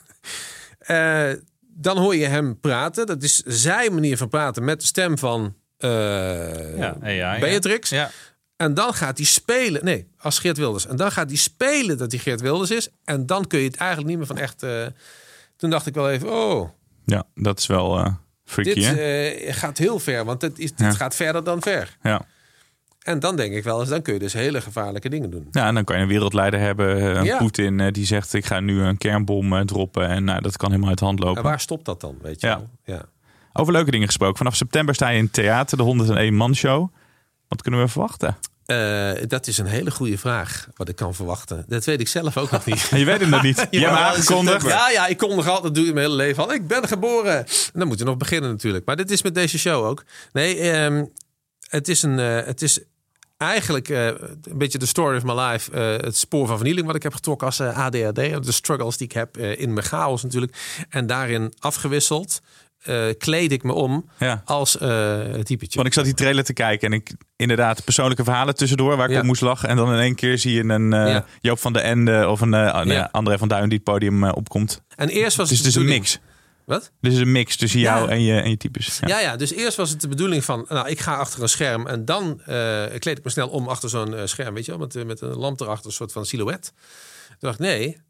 uh, dan hoor je hem praten. Dat is zijn manier van praten met de stem van uh, Ja, A I, Beatrix. Ja. En dan gaat hij spelen. Nee, als Geert Wilders. En dan gaat hij spelen dat hij Geert Wilders is. En dan kun je het eigenlijk niet meer van echt... Uh, toen dacht ik wel even, oh... Ja, dat is wel uh, freaky, Dit hè? uh, gaat heel ver, want het is, dit Ja. gaat verder dan ver. Ja. En dan denk ik wel eens, dan kun je dus hele gevaarlijke dingen doen. Ja, en dan kan je een wereldleider hebben, uh, een Ja. Poetin, uh, die zegt ik ga nu een kernbom uh, droppen. En nou, dat kan helemaal uit de hand lopen. En waar stopt dat dan, weet je Ja. wel? Ja. Over leuke dingen gesproken. Vanaf september sta je in het theater, de honderdéén man show. Wat kunnen we verwachten? Uh, dat is een hele goede vraag, wat ik kan verwachten. Dat weet ik zelf ook nog niet. Je weet het nog niet. Je hebt me Ja, aangekondigd. Ja, ja, ik kondig altijd, dat doe je mijn hele leven al. Ik ben geboren. En dan moet je nog beginnen natuurlijk. Maar dit is met deze show ook. Nee, um, het is een... Uh, het is eigenlijk uh, een beetje de story of my life. Uh, het spoor van vernieling wat ik heb getrokken als uh, A D H D. De struggles die ik heb uh, in mijn chaos natuurlijk. En daarin afgewisseld. Uh, kleed ik me om Ja. als uh, typetje. Want ik zat die trailer te kijken en ik inderdaad persoonlijke verhalen tussendoor waar ik Ja. op moest lachen. En dan in één keer zie je een uh, Ja. Joop van der Ende of een uh, nee, Ja. André van Duin die het podium uh, opkomt. En eerst was Dus het het is de een bedoeling- mix. Wat? Dus een mix tussen jou Ja. en, je, en je types. Ja. Ja, ja, dus eerst was het de bedoeling van... nou, ik ga achter een scherm en dan uh, kleed ik me snel om achter zo'n uh, scherm. Weet je wel, met, uh, met een lamp erachter, een soort van silhouet. Toen dacht ik, nee,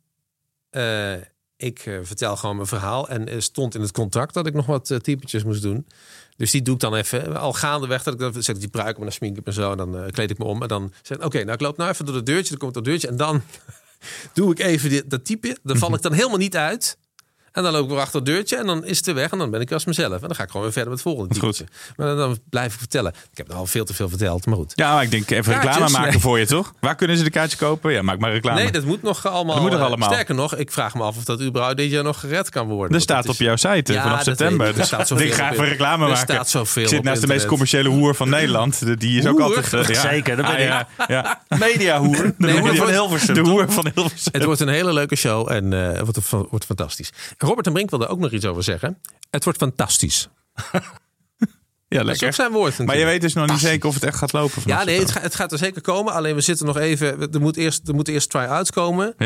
uh, ik uh, vertel gewoon mijn verhaal. En er stond in het contract dat ik nog wat uh, typetjes moest doen. Dus die doe ik dan even. Al gaandeweg, dat ik dan zet ik die pruik op en dan smink ik me zo. En dan uh, kleed ik me om. En dan zeg ik, oké, okay, nou ik loop nou even door het deurtje. Dan komt het deurtje en dan doe ik even dit, dat type. Dan val ik dan helemaal niet uit. En dan loop ik weer achter het deurtje en dan is het er weg. En dan ben ik als mezelf. En dan ga ik gewoon weer verder met het volgende typetje. Maar dan, dan blijf ik vertellen. Ik heb al veel te veel verteld, maar goed. Ja, maar ik denk even Kaartjes, reclame maken nee. voor je, toch? Waar kunnen ze de kaartjes kopen? Ja, maak maar reclame. Nee, dat moet nog allemaal. Dat moet nog uh, allemaal. Sterker nog, ik vraag me af of dat überhaupt dit jaar nog gered kan worden. Er Want staat dat op is- jouw site uh, Ja, vanaf dat september. weet ik. Er Dus staat zoveel ik ga op even in- reclame er maken. staat zoveel Ik zit op naast de meest internet. commerciële hoer van Nederland. Die is ook Hoer? altijd... uh, ja. Zeker, dat ben Ah, ik. ja, ja. Mediahoer. De Nee, hoer maar van het Hilversum. De toch? hoer van Hilversum. Het wordt een hele leuke show en uh, het wordt, wordt fantastisch. Robert en Brink wilde ook nog iets over zeggen. Het wordt fantastisch. Ja, Dat is lekker. ook zijn woord Maar je natuurlijk. weet dus nog niet zeker of het echt gaat lopen vanaf Ja, nee, het september. gaat, het gaat er zeker komen. Alleen we zitten nog even... Er moet eerst, er moeten eerst try-outs komen. Ja.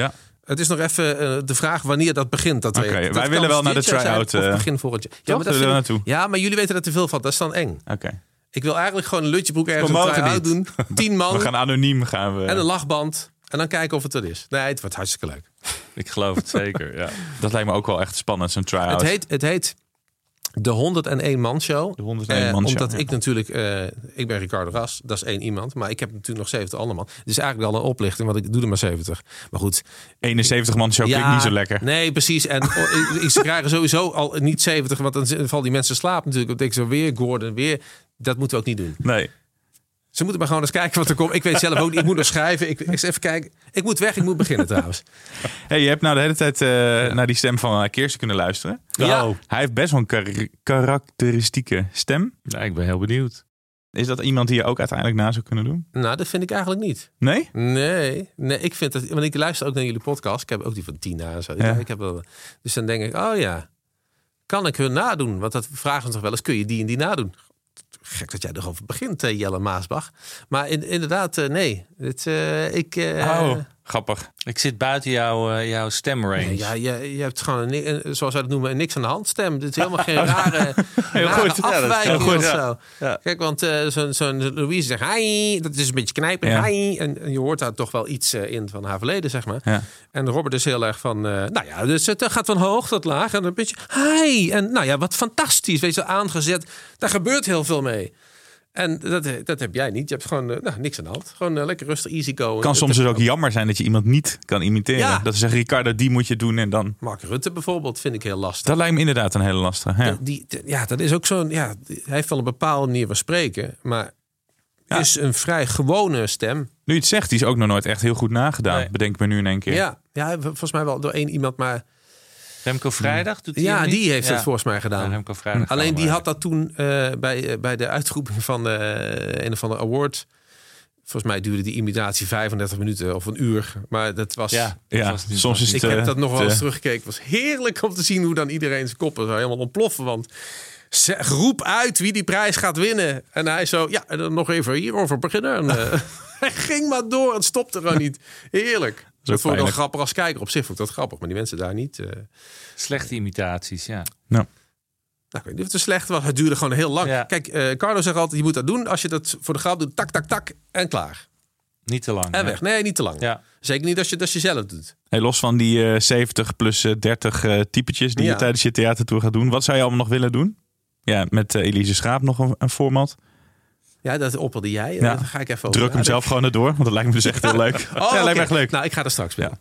Het is nog even uh, de vraag wanneer dat begint. Dat Oké, okay, wij willen wel naar de try-out. Zijn, uh, of begin volgend jaar. Ja, maar dat willen naartoe. Ja, maar jullie weten er te veel van. Dat is dan eng. Oké. Okay. Ik wil eigenlijk gewoon een lutjebroek ergens een try-out doen. Tien man. We gaan anoniem gaan we. En een lachband. En dan kijken of het er is. Nee, het wordt hartstikke leuk. Ik geloof het zeker, ja. Dat lijkt me ook wel echt spannend, zo'n try-out. Het heet, het heet de honderdéén man show. De honderdéén man uh, show. Omdat ja. ik natuurlijk... Uh, ik ben Ricardo Ras, dat is één iemand. Maar ik heb natuurlijk nog zeventig andere man. Dus eigenlijk al een oplichting, want ik doe er maar zeventig. Maar goed. eenenzeventig man show ja, klinkt niet zo lekker. Nee, precies. En oh, ze krijgen sowieso al niet zeventig. Want dan vallen die mensen slapen natuurlijk. Dan denk ik zo weer Gordon, weer. Dat moeten we ook niet doen. Nee. Ze moeten maar gewoon eens kijken wat er komt. Ik weet zelf ook niet. Ik moet nog schrijven. Ik, ik even kijken. Ik moet weg. Ik moet beginnen trouwens. Hey, je hebt nou de hele tijd uh, ja. naar die stem van Kirsten kunnen luisteren. Ja. Oh. Hij heeft best wel een kar- karakteristieke stem. Ja, ik ben heel benieuwd. Is dat iemand die je ook uiteindelijk na zou kunnen doen? Nou, dat vind ik eigenlijk niet. Nee? Nee. Nee, ik vind dat... Want ik luister ook naar jullie podcast. Ik heb ook die van Tina en zo. Ja. Ik heb wel, dus dan denk ik, oh ja. Kan ik hun nadoen? Want dat vragen ze toch wel eens. Kun je die en die nadoen? Gek dat jij erover begint, Jelle Maasbach. Maar in, inderdaad, uh, nee. Het, uh, ik, uh, oh, grappig. Ik zit buiten jouw, uh, jouw stemrange. Nee, ja, je, je hebt gewoon, een, een, zoals wij het noemen, een niks aan de hand stem. Dit is helemaal geen rare, heel rare goed. afwijking ja, of ja. zo. Ja. Kijk, want uh, zo'n zo Louise zegt, hi, dat is een beetje knijpen, ja. hi. En, en je hoort daar toch wel iets uh, in van haar verleden, zeg maar. Ja. En Robert is heel erg van, uh, nou ja, dus het gaat van hoog tot laag. En een beetje, hi. En nou ja, wat fantastisch, weet je, aangezet. Daar gebeurt heel veel mee. En dat, dat heb jij niet. Je hebt gewoon uh, nou, niks aan de hand. Gewoon uh, lekker rustig, easy go. Het kan soms dus ook jammer zijn dat je iemand niet kan imiteren. Ja. Dat ze zeggen, Ricardo, die moet je doen en dan... Mark Rutte bijvoorbeeld vind ik heel lastig. Dat lijkt me inderdaad een hele lastige. Ja, de, die, de, ja dat is ook zo'n... Ja, hij heeft wel een bepaalde manier van spreken. Maar ja. is een vrij gewone stem. Nu je het zegt, die is ook nog nooit echt heel goed nagedaan. Nee. Bedenk me nu in één keer. Ja, ja, volgens mij wel door één iemand, maar... Remco Vrijdag doet hij Ja, niet? die heeft ja. het volgens mij gedaan. Ja, Remco Vrijdag Alleen die had dat toen uh, bij, uh, bij de uitroeping van uh, een of andere award. Volgens mij duurde die imitatie vijfendertig minuten of een uur. Maar dat was... Ja, ja was niet soms is het... Ik heb dat nog wel eens te... teruggekeken. Het was heerlijk om te zien hoe dan iedereen zijn koppen zou helemaal ontploffen. Want zeg, roep uit wie die prijs gaat winnen. En hij zo, ja, en dan nog even hierover beginnen. En, uh, hij ging maar door en stopte gewoon niet. Heerlijk. Dat vond ik wel grappig als kijker. Op zich vond ik dat grappig. Maar die mensen daar niet... Uh... Slechte imitaties, ja. Nou. Nou, ik weet niet of het slecht was. Het duurde gewoon heel lang. Ja. Kijk, uh, Carlo zegt altijd, je moet dat doen. Als je dat voor de grap doet, tak, tak, tak en klaar. Niet te lang. En weg. Nee, niet te lang. Ja. Zeker niet als je dat je zelf doet. Hey, los van die uh, zeventig plus dertig uh, typetjes die ja. je tijdens je theatertour gaat doen. Wat zou je allemaal nog willen doen? Ja, met uh, Elise Schaap nog een, een format. Ja, dat opperde jij. Ja. Dan ga ik even Druk hem zelf gewoon erdoor, want dat lijkt me dus echt heel leuk. oh, ja, okay. lijkt me echt leuk. Nou, ik ga er straks bij.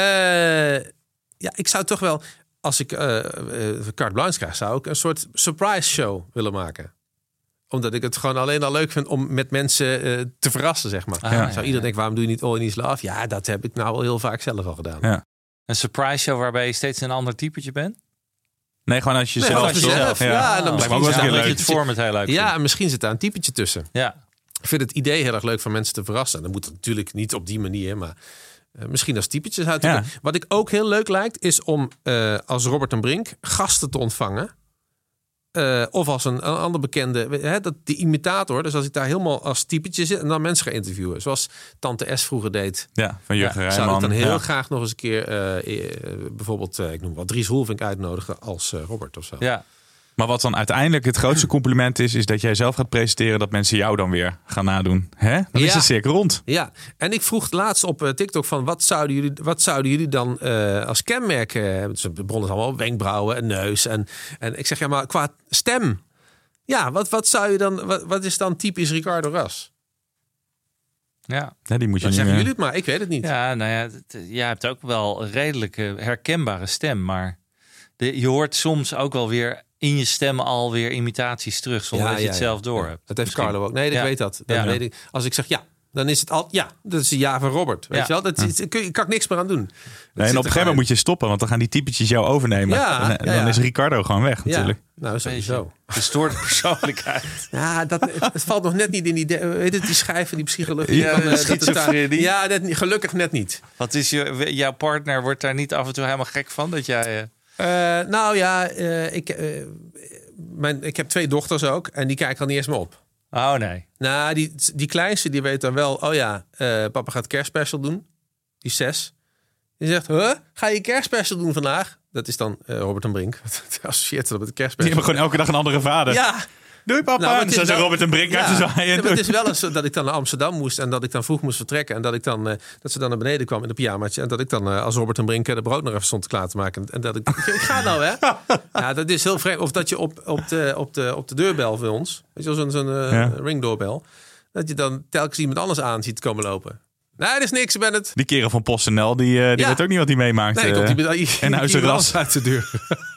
Ja. Uh, ja, ik zou toch wel, als ik uh, uh, carte blanche krijg, zou ik een soort surprise show willen maken. Omdat ik het gewoon alleen al leuk vind om met mensen uh, te verrassen, zeg maar. Ah, ja. Zou iedereen ja. denken, waarom doe je niet All in East Love? Ja, dat heb ik nou al heel vaak zelf al gedaan. Ja. Een surprise show waarbij je steeds een ander typetje bent? Nee, gewoon als je nee, zelf... Als je zelf. Ja, ja, dan lijkt me ook wel een keer leuk. Je het format heel leuk Ja, en misschien zit daar een typetje tussen. Ja. Ik vind het idee heel erg leuk van mensen te verrassen. Dan moet het natuurlijk niet op die manier, maar uh, misschien als typetjes uit. Ja. Wat ik ook heel leuk lijkt, is om uh, als Robert en Brink gasten te ontvangen. Uh, of als een, een ander bekende, hè, dat, die imitator. Dus als ik daar helemaal als typetje zit en dan mensen ga interviewen. Zoals Tante S vroeger deed. Ja, van Jurgen ja, Rijman. Zou ik dan heel ja. graag nog eens een keer uh, uh, bijvoorbeeld, uh, ik noem wat, Dries Roelvink uitnodigen als uh, Robert of zo. Ja. Maar wat dan uiteindelijk het grootste compliment is, is dat jij zelf gaat presenteren, dat mensen jou dan weer gaan nadoen. Hè? Dan ja. is het cirkel rond. Ja, en ik vroeg laatst op uh, TikTok van wat zouden jullie, wat zouden jullie dan uh, als kenmerk hebben? Uh, de bronnen allemaal wenkbrauwen en neus. En, en ik zeg ja, maar qua stem. Ja, wat, wat zou je dan, wat, wat is dan typisch Ricardo Ras? Ja, ja die moet je dan niet zeggen meer... jullie het maar, ik weet het niet. Ja, nou ja, jij hebt ook wel een redelijke herkenbare stem, maar de, je hoort soms ook wel weer in je stem alweer imitaties terug, zonder ja, dat je ja, het zelf door ja. hebt. Dat heeft Misschien. Carlo ook. Nee, ik ja. weet dat. dat ja. weet ik. Als ik zeg ja, dan is het al ja, dat is een ja van Robert. Weet ja. je wel? Dat is, kun je kan ik niks meer aan doen. Nee, en op een gegeven moment moet je stoppen, want dan gaan die typetjes jou overnemen. Ja, en, ja, dan ja. is Ricardo gewoon weg natuurlijk. Ja. Nou, sowieso. Gestoorde persoonlijkheid. Ja, dat, het valt nog net niet in die, weet het, die schijven, die psychologie. Ja, van, uh, schizofrenie. Ja, dat, gelukkig net niet. Wat is je, jouw partner wordt daar niet af en toe helemaal gek van dat jij? Uh... Uh, nou ja, uh, ik, uh, mijn, ik heb twee dochters ook en die kijken al niet eens meer op. Oh nee. Nou, die, die kleinste die weet dan wel, oh ja, uh, papa gaat kerstspecial doen. Die zes. Die zegt, huh? Ga je kerstspecial doen vandaag? Dat is dan uh, Robert en Brink. Associeert dat met de kerstspecial. Die hebben gewoon elke dag een andere vader. Ja. Doei papa. Nou, en zo wel, Robert en Brink uit te zwaaien. Ja, het is wel eens dat ik dan naar Amsterdam moest en dat ik dan vroeg moest vertrekken. En dat ik dan uh, dat ze dan naar beneden kwam in een pyjamaatje. En dat ik dan uh, als Robert en Brink de brood nog even stond klaar te maken. En dat ik, ik ga nou hè. Ja, dat is heel vreemd. Of dat je op, op, de, op, de, op de deurbel voor ons, weet je wel, zo'n zo'n uh, ja. ringdoorbel. Dat je dan telkens iemand anders aan ziet komen lopen. Nee, dat is niks, ik ben het. Die kerel van PostNL, die, uh, die ja. weet ook niet wat hij meemaakt. Nee, uh, komt die, en huizen ras uit de deur.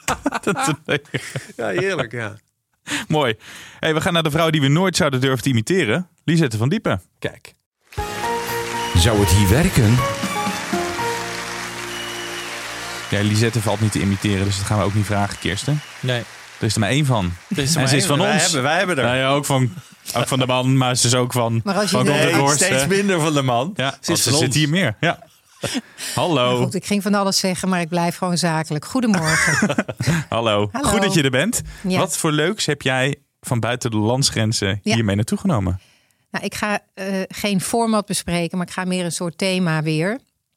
Ja, heerlijk, ja. Mooi. Hey, we gaan naar de vrouw die we nooit zouden durven te imiteren. Lisette van Diepen. Kijk. Zou het hier werken? Ja, Lisette valt niet te imiteren, dus dat gaan we ook niet vragen, Kirsten. Nee. Er is er maar één van. Er is er en ze is van wij ons. Hebben, wij hebben er. Nou ja, ook van, ook van de man, maar ze is ook van... Maar als je van nee, Dorst, steeds minder van de man. Ja, ze, ze zit hier meer. Ja. Hallo. Goed, ik ging van alles zeggen, maar ik blijf gewoon zakelijk. Goedemorgen. Hallo. Hallo. Goed dat je er bent. Ja. Wat voor leuks heb jij van buiten de landsgrenzen ja. hiermee naartoe genomen? Nou, ik ga uh, geen format bespreken, maar ik ga meer een soort thema weer.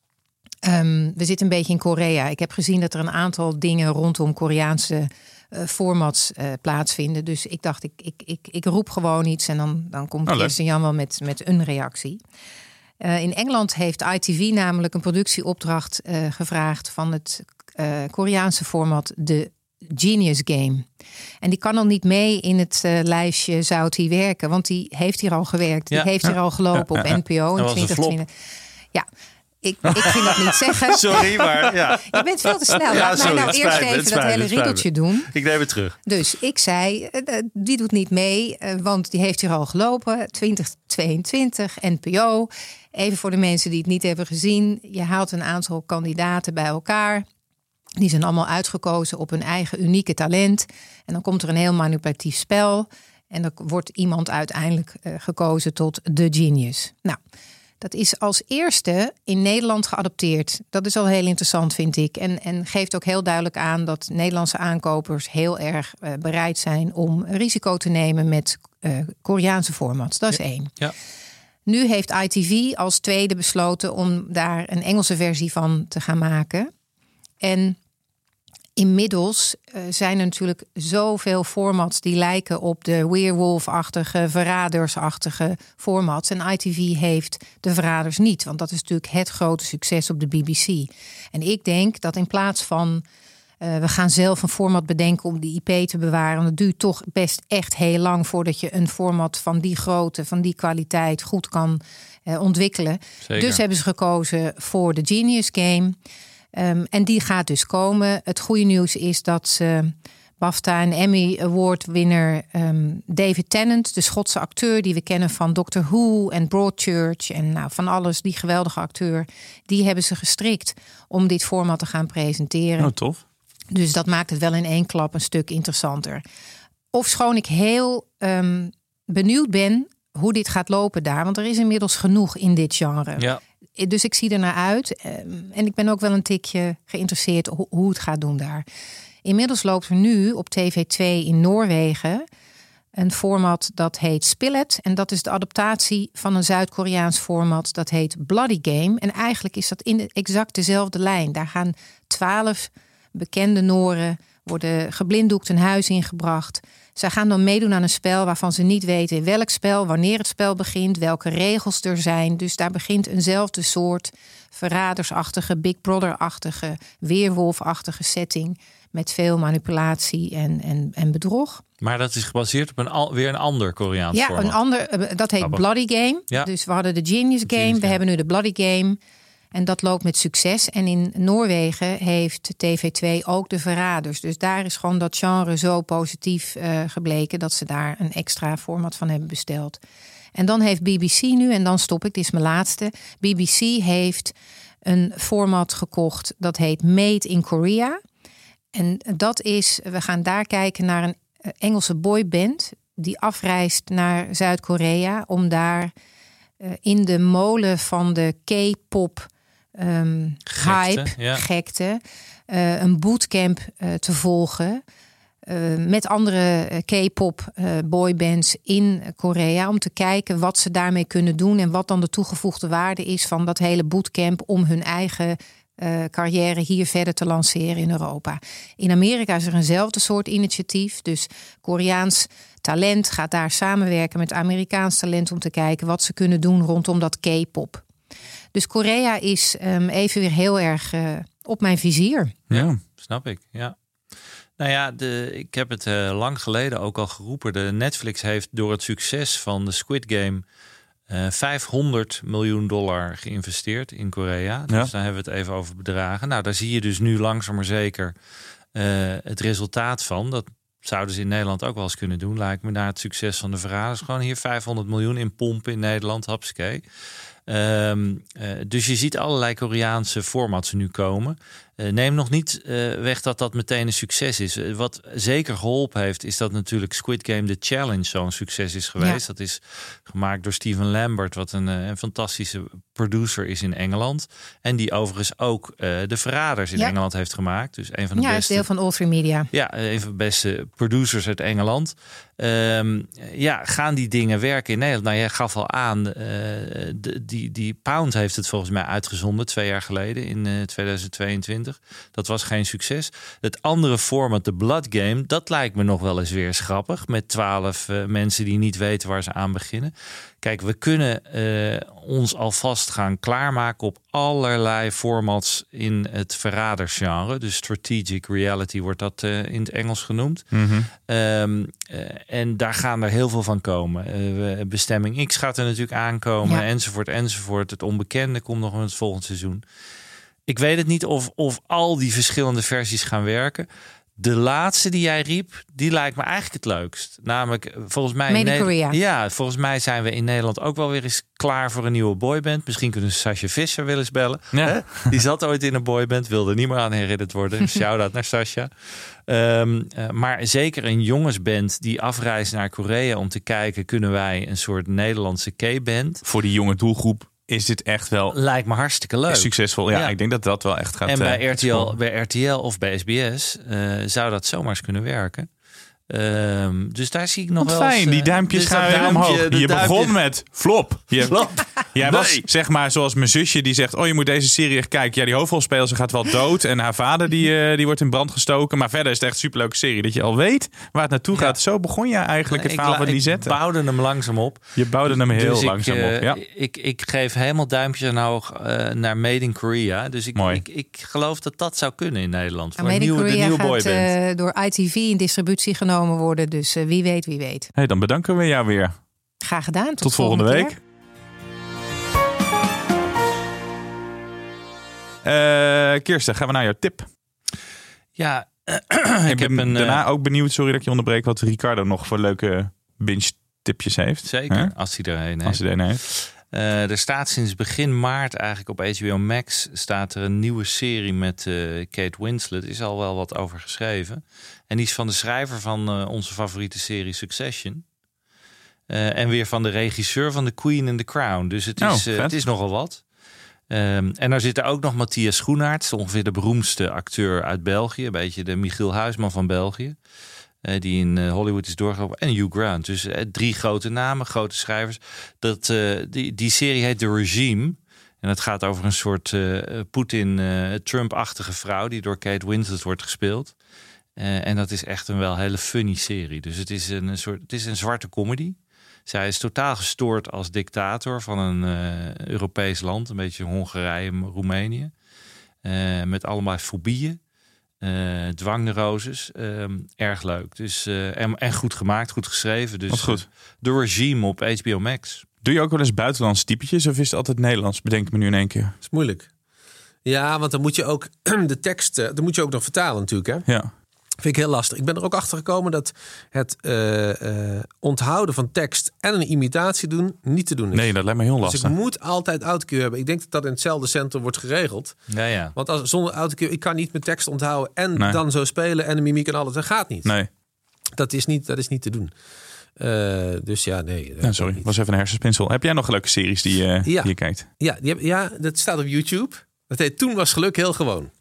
Um, we zitten een beetje in Korea. Ik heb gezien dat er een aantal dingen rondom Koreaanse uh, formats uh, plaatsvinden. Dus ik dacht, ik, ik, ik, ik roep gewoon iets en dan, dan komt oh, Kirsten Jan wel met, met een reactie. Uh, in Engeland heeft I T V namelijk een productieopdracht uh, gevraagd van het uh, Koreaanse format The Genius Game. En die kan al niet mee in het uh, lijstje zou het hier werken, want die heeft hier al gewerkt. Die ja. heeft hier al gelopen ja, ja, ja. op N P O in twintig twintig. Ja. Ik, ik ging dat niet zeggen. Sorry, maar ja. Je bent veel te snel. Ja, Laat sorry, mij nou eerst even dat spijt, hele riedeltje doen. Ik neem het terug. Dus ik zei, uh, die doet niet mee, uh, want die heeft hier al gelopen. twintig tweeëntwintig, N P O. Even voor de mensen die het niet hebben gezien. Je haalt een aantal kandidaten bij elkaar. Die zijn allemaal uitgekozen op hun eigen unieke talent. En dan komt er een heel manipulatief spel. En dan wordt iemand uiteindelijk uh, gekozen tot de genius. Nou... Dat is als eerste in Nederland geadopteerd. Dat is al heel interessant, vind ik. En, en geeft ook heel duidelijk aan dat Nederlandse aankopers heel erg uh, bereid zijn om risico te nemen met uh, Koreaanse formats. Dat is ja. één. Ja. Nu heeft I T V als tweede besloten om daar een Engelse versie van te gaan maken. En inmiddels uh, zijn er natuurlijk zoveel formats die lijken op de Weerwolf-achtige, verradersachtige formats. En I T V heeft de verraders niet, want dat is natuurlijk het grote succes op de B B C. En ik denk dat in plaats van uh, we gaan zelf een format bedenken om die I P te bewaren, dat duurt toch best echt heel lang voordat je een format van die grootte, van die kwaliteit goed kan uh, ontwikkelen. Zeker. Dus hebben ze gekozen voor de Genius Game. Um, en die gaat dus komen. Het goede nieuws is dat uh, BAFTA en Emmy Award winner um, David Tennant, de Schotse acteur die we kennen van Doctor Who en Broadchurch en nou, van alles, die geweldige acteur, die hebben ze gestrikt om dit format te gaan presenteren. Oh, tof. Dus dat maakt het wel in één klap een stuk interessanter. Ofschoon ik heel um, benieuwd ben hoe dit gaat lopen daar, want er is inmiddels genoeg in dit genre. Ja. Dus ik zie er naar uit. En ik ben ook wel een tikje geïnteresseerd hoe het gaat doen daar. Inmiddels loopt er nu op T V twee in Noorwegen een format dat heet Spillet. En dat is de adaptatie van een Zuid-Koreaans format dat heet Bloody Game. En eigenlijk is dat in de exact dezelfde lijn. Daar gaan twaalf bekende Noren, worden geblinddoekt een huis ingebracht. Zij gaan dan meedoen aan een spel waarvan ze niet weten welk spel, wanneer het spel begint, welke regels er zijn. Dus daar begint eenzelfde soort verradersachtige, Big Brother-achtige, weerwolfachtige setting met veel manipulatie en, en, en bedrog. Maar dat is gebaseerd op een al, weer een ander Koreaans ja, format. Ja, een ander, dat heet Grappig. Bloody Game. Ja. Dus we hadden de Genius Game, Genius we game. hebben nu de Bloody Game. En dat loopt met succes. En in Noorwegen heeft T V twee ook de verraders. Dus daar is gewoon dat genre zo positief uh, gebleken dat ze daar een extra format van hebben besteld. En dan heeft B B C nu, en dan stop ik, dit is mijn laatste. B B C heeft een format gekocht dat heet Made in Korea. En dat is, we gaan daar kijken naar een Engelse boyband die afreist naar Zuid-Korea om daar uh, in de molen van de K-pop Um, gekte, hype, ja. gekte, uh, een bootcamp uh, te volgen uh, met andere K-pop uh, boybands in Korea om te kijken wat ze daarmee kunnen doen en wat dan de toegevoegde waarde is van dat hele bootcamp om hun eigen uh, carrière hier verder te lanceren in Europa. In Amerika is er eenzelfde soort initiatief. Dus Koreaans talent gaat daar samenwerken met Amerikaans talent om te kijken wat ze kunnen doen rondom dat K-pop. Dus Korea is um, even weer heel erg uh, op mijn vizier. Ja, snap ik. Ja. Nou ja, de, ik heb het uh, lang geleden ook al geroepen. De Netflix heeft door het succes van de Squid Game uh, vijfhonderd miljoen dollar geïnvesteerd in Korea. Dus ja. Dan hebben we het even over bedragen. Nou, daar zie je dus nu langzaam maar zeker uh, het resultaat van. Dat zouden ze in Nederland ook wel eens kunnen doen, lijkt me, na het succes van de Verraders. Gewoon hier vijfhonderd miljoen in pompen in Nederland, hapskee. Um, uh, dus je ziet allerlei Koreaanse formats nu komen. Uh, neem nog niet uh, weg dat dat meteen een succes is. Uh, wat zeker geholpen heeft, is dat natuurlijk Squid Game The Challenge zo'n succes is geweest. Ja. Dat is gemaakt door Steven Lambert, wat een, uh, een fantastische producer is in Engeland. En die overigens ook uh, De Verraders in ja. Engeland heeft gemaakt. Dus een van de ja, beste, is deel van All Three Media. Ja, een van de beste producers uit Engeland. Um, ja, gaan die dingen werken in Nederland? Nou, jij gaf al aan, uh, de, die, die Pound heeft het volgens mij uitgezonden twee jaar geleden in uh, tweeduizend tweeëntwintig. Dat was geen succes. Het andere format, de Blood Game, dat lijkt me nog wel eens weer grappig. Met twaalf uh, mensen die niet weten waar ze aan beginnen. Kijk, we kunnen uh, ons alvast gaan klaarmaken op allerlei formats in het verradersgenre. Dus strategic reality wordt dat uh, in het Engels genoemd. Mm-hmm. Um, uh, en daar gaan er heel veel van komen. Uh, Bestemming X gaat er natuurlijk aankomen, ja. enzovoort, enzovoort. Het onbekende komt nog in het volgende seizoen. Ik weet het niet of, of al die verschillende versies gaan werken. De laatste die jij riep, die lijkt me eigenlijk het leukst. Namelijk, volgens mij... Made in Korea. Ja, volgens mij zijn we in Nederland ook wel weer eens klaar voor een nieuwe boyband. Misschien kunnen ze Sascha Visser wel eens bellen. Ja. Die zat ooit in een boyband, wilde niet meer aan herinnerd worden. Shout-out naar Sascha. Um, uh, maar zeker een jongensband die afreist naar Korea om te kijken, kunnen wij een soort Nederlandse K-band. Voor die jonge doelgroep is dit echt wel... Lijkt me hartstikke leuk. Succesvol, ja, ja. Ik denk dat dat wel echt gaat... En bij, uh, R T L, bij R T L of bij S B S uh, zou dat zomaar eens kunnen werken. Um, dus daar zie ik nog Wat wel fijn, eens, uh, die duimpjes dus gaan weer duimpje, omhoog. Je duimpje. begon met flop. Je, flop. Jij nee. was zeg maar zoals mijn zusje die zegt, oh je moet deze serie echt kijken. Ja, die hoofdrolspeler ze gaat wel dood en haar vader die, uh, die wordt in brand gestoken. Maar verder is het echt een superleuke serie. Dat je al weet waar het naartoe gaat. Ja. Zo begon je eigenlijk het ik, verhaal van die Ik zetten. bouwde hem langzaam op. Je bouwde hem heel dus langzaam ik, uh, op. Ja. Ik, ik geef helemaal duimpjes nou, uh, naar Made in Korea. Dus ik, ik, ik geloof dat dat zou kunnen in Nederland. Voor Made een in nieuwe, Korea de nieuwe gaat boyband. uh, door I T V in distributie genomen worden. Dus uh, wie weet, wie weet. Hey, dan bedanken we jou weer. Graag gedaan. Tot, Tot volgende, volgende week. Uh, Kirsten, gaan we naar jouw tip. Ja, uh, ik, ik ben heb een, daarna uh, ook benieuwd, sorry dat ik je onderbreek, wat Ricardo nog voor leuke binge-tipjes heeft. Zeker, huh? als hij er een heeft. Als hij er een heeft. Uh, er staat sinds begin maart eigenlijk op H B O Max staat er een nieuwe serie met uh, Kate Winslet. Er is al wel wat over geschreven. En die is van de schrijver van uh, onze favoriete serie Succession. Uh, en weer van de regisseur van The Queen and the Crown. Dus het is, oh, uh, het is nogal wat. Um, en daar zit er ook nog Matthias Schoenaerts, ongeveer de beroemdste acteur uit België. Een beetje de Michiel Huisman van België. Uh, die in uh, Hollywood is doorgegaan. En Hugh Grant. Dus uh, drie grote namen, grote schrijvers. Dat, uh, die, die serie heet The Regime. En het gaat over een soort uh, Poetin-Trump-achtige uh, vrouw die door Kate Winslet wordt gespeeld. Uh, en dat is echt een wel hele funny serie. Dus het is een, een soort, het is een zwarte comedy. Zij is totaal gestoord als dictator van een uh, Europees land. Een beetje Hongarije, Roemenië. Uh, met allemaal fobieën. Uh, dwangneuroses. Uh, erg leuk. Dus, uh, en, en goed gemaakt, goed geschreven. Dus, Wat goed. The Regime op H B O Max. Doe je ook wel eens buitenlandse typetjes of is het altijd Nederlands? Bedenk me nu in één keer. Dat is moeilijk. Ja, want dan moet je ook de tekst, dan moet je ook nog vertalen natuurlijk. Hè? Ja. Vind ik heel lastig. Ik ben er ook achter gekomen dat het uh, uh, onthouden van tekst en een imitatie doen niet te doen is. Nee, dat lijkt me heel lastig. Dus ik moet altijd autocue hebben. Ik denk dat dat in hetzelfde centrum wordt geregeld. Ja, ja. Want als, zonder autocue, ik kan niet mijn tekst onthouden en nee. dan zo spelen en de mimiek en alles. Dat gaat niet. Nee. Dat is niet, dat is niet te doen. Uh, dus ja, nee. Ja, sorry, was even een hersenspinsel. Heb jij nog leuke series die, uh, ja. die je kijkt? Ja, die heb, ja, dat staat op YouTube. Dat heet Toen was geluk heel gewoon.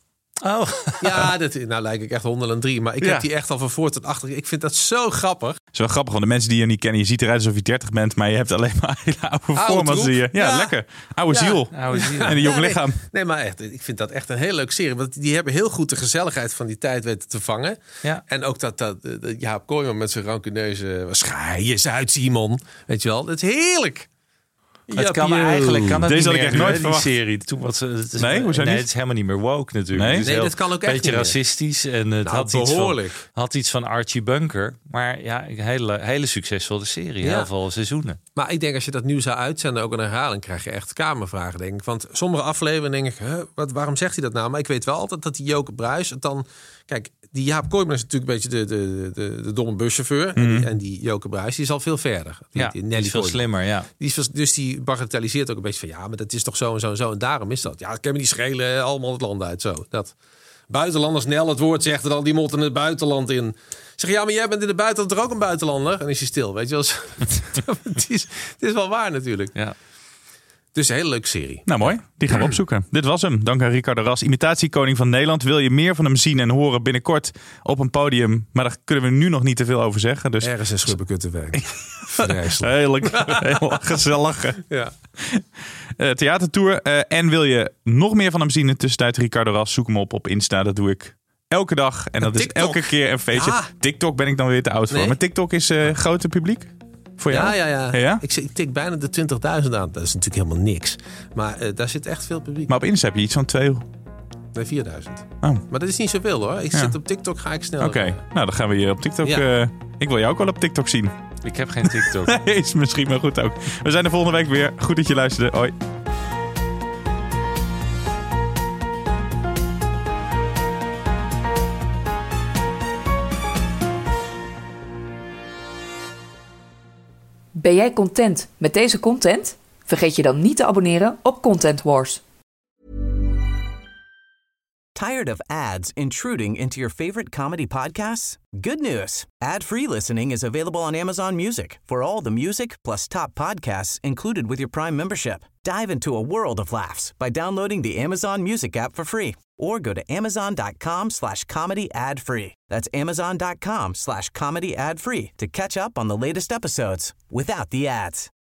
Oh. Ja, dat, nou lijk ik echt honderddrie. Maar ik Ja. heb die echt al van voor tot achter. Ik vind dat zo grappig. Het is wel grappig, want de mensen die je niet kennen, je ziet eruit alsof je dertig bent, maar je hebt alleen maar hele oude Oude formats. troep. Die je, ja, Ja. lekker. Oude Ja. ziel. Oude ziel. En een jong Ja, nee. lichaam. Nee, maar echt, ik vind dat echt een hele leuke serie. Want die hebben heel goed de gezelligheid van die tijd weten te vangen. Ja. En ook dat, dat, dat Jaap Kooijman met zijn rancuneuze schij eens uit, Simon. Weet je wel, dat is heerlijk. Het kan me eigenlijk kan het Deze niet had ik meer, echt nooit hè, die verwacht. serie. Toen was het is, Nee, hoezo nee, niet? het is helemaal niet meer woke natuurlijk. Nee? Het is Nee, heel- dat kan ook een echt beetje niet meer. racistisch en het Nou, had, iets van, behoorlijk. had iets van Archie Bunker. Maar ja, een hele, hele succesvolle serie. Ja. Heel veel seizoenen. Maar ik denk als je dat nu zou uitzenden, ook een herhaling, krijg je echt kamervragen, denk ik. Want sommige afleveringen denk ik, huh, wat, waarom zegt hij dat nou? Maar ik weet wel altijd dat die Joke Bruijs het dan... Kijk, die Jaap Kooijman is natuurlijk een beetje de, de, de, de domme buschauffeur. Mm. En, die, en die Joke Bruijs, die is al veel verder. Die, Ja, die die Nelly is veel Kooijman. slimmer, ja. Die is, dus die bagatelliseert ook een beetje van... ja, maar dat is toch zo en zo en zo. En daarom is dat. Ja, ik kan me niet schelen, allemaal het land uit. Zo, dat. Buitenlanders, Nel het woord zegt, en al die motten het buitenland in. Ik zeg, ja, maar jij bent in het buitenland toch ook een buitenlander? En is hij stil, weet je wel. het, is, het is wel waar natuurlijk. Ja. Dus een hele leuke serie. Nou mooi, die gaan we opzoeken. Dit was hem. Dank aan Ricardo Ras, imitatiekoning van Nederland. Wil je meer van hem zien en horen binnenkort op een podium? Maar daar kunnen we nu nog niet te veel over zeggen. Dus Ergens in Schubbenkutenwerk. Vreselijk. heerlijk, heel gezellig. Ja. Uh, theatertour. Uh, en wil je nog meer van hem zien in de tussentijd? Ricardo Ras, zoek hem op op Insta. Dat doe ik elke dag. En dat TikTok. is elke keer een feestje. Ja. TikTok ben ik dan weer te oud voor. Nee. Maar TikTok is uh, grote publiek? Voor jou? Ja, ja, ja. ja? Ik, ik tik bijna de twintigduizend aan. Dat is natuurlijk helemaal niks. Maar uh, daar zit echt veel publiek. Maar op Insta heb je iets van twee... Nee, vierduizend. Oh. Maar dat is niet zoveel hoor. Ik Ja. zit op TikTok, ga ik snel. Oké, okay. Nou dan gaan we je op TikTok... Ja. Uh, ik wil jou ook wel op TikTok zien. Ik heb geen TikTok. Nee, is misschien wel goed ook. We zijn er volgende week weer. Goed dat je luisterde. Hoi. Ben jij content met deze content? Vergeet je dan niet te abonneren op Content Wars. Tired of ads intruding into your favorite comedy podcasts? Good news. Ad-free listening is available on Amazon Music for all the music plus top podcasts included with your Prime membership. Dive into a world of laughs by downloading the Amazon Music app for free or go to amazon.com slash comedy ad free. That's amazon.com slash comedy ad free to catch up on the latest episodes without the ads.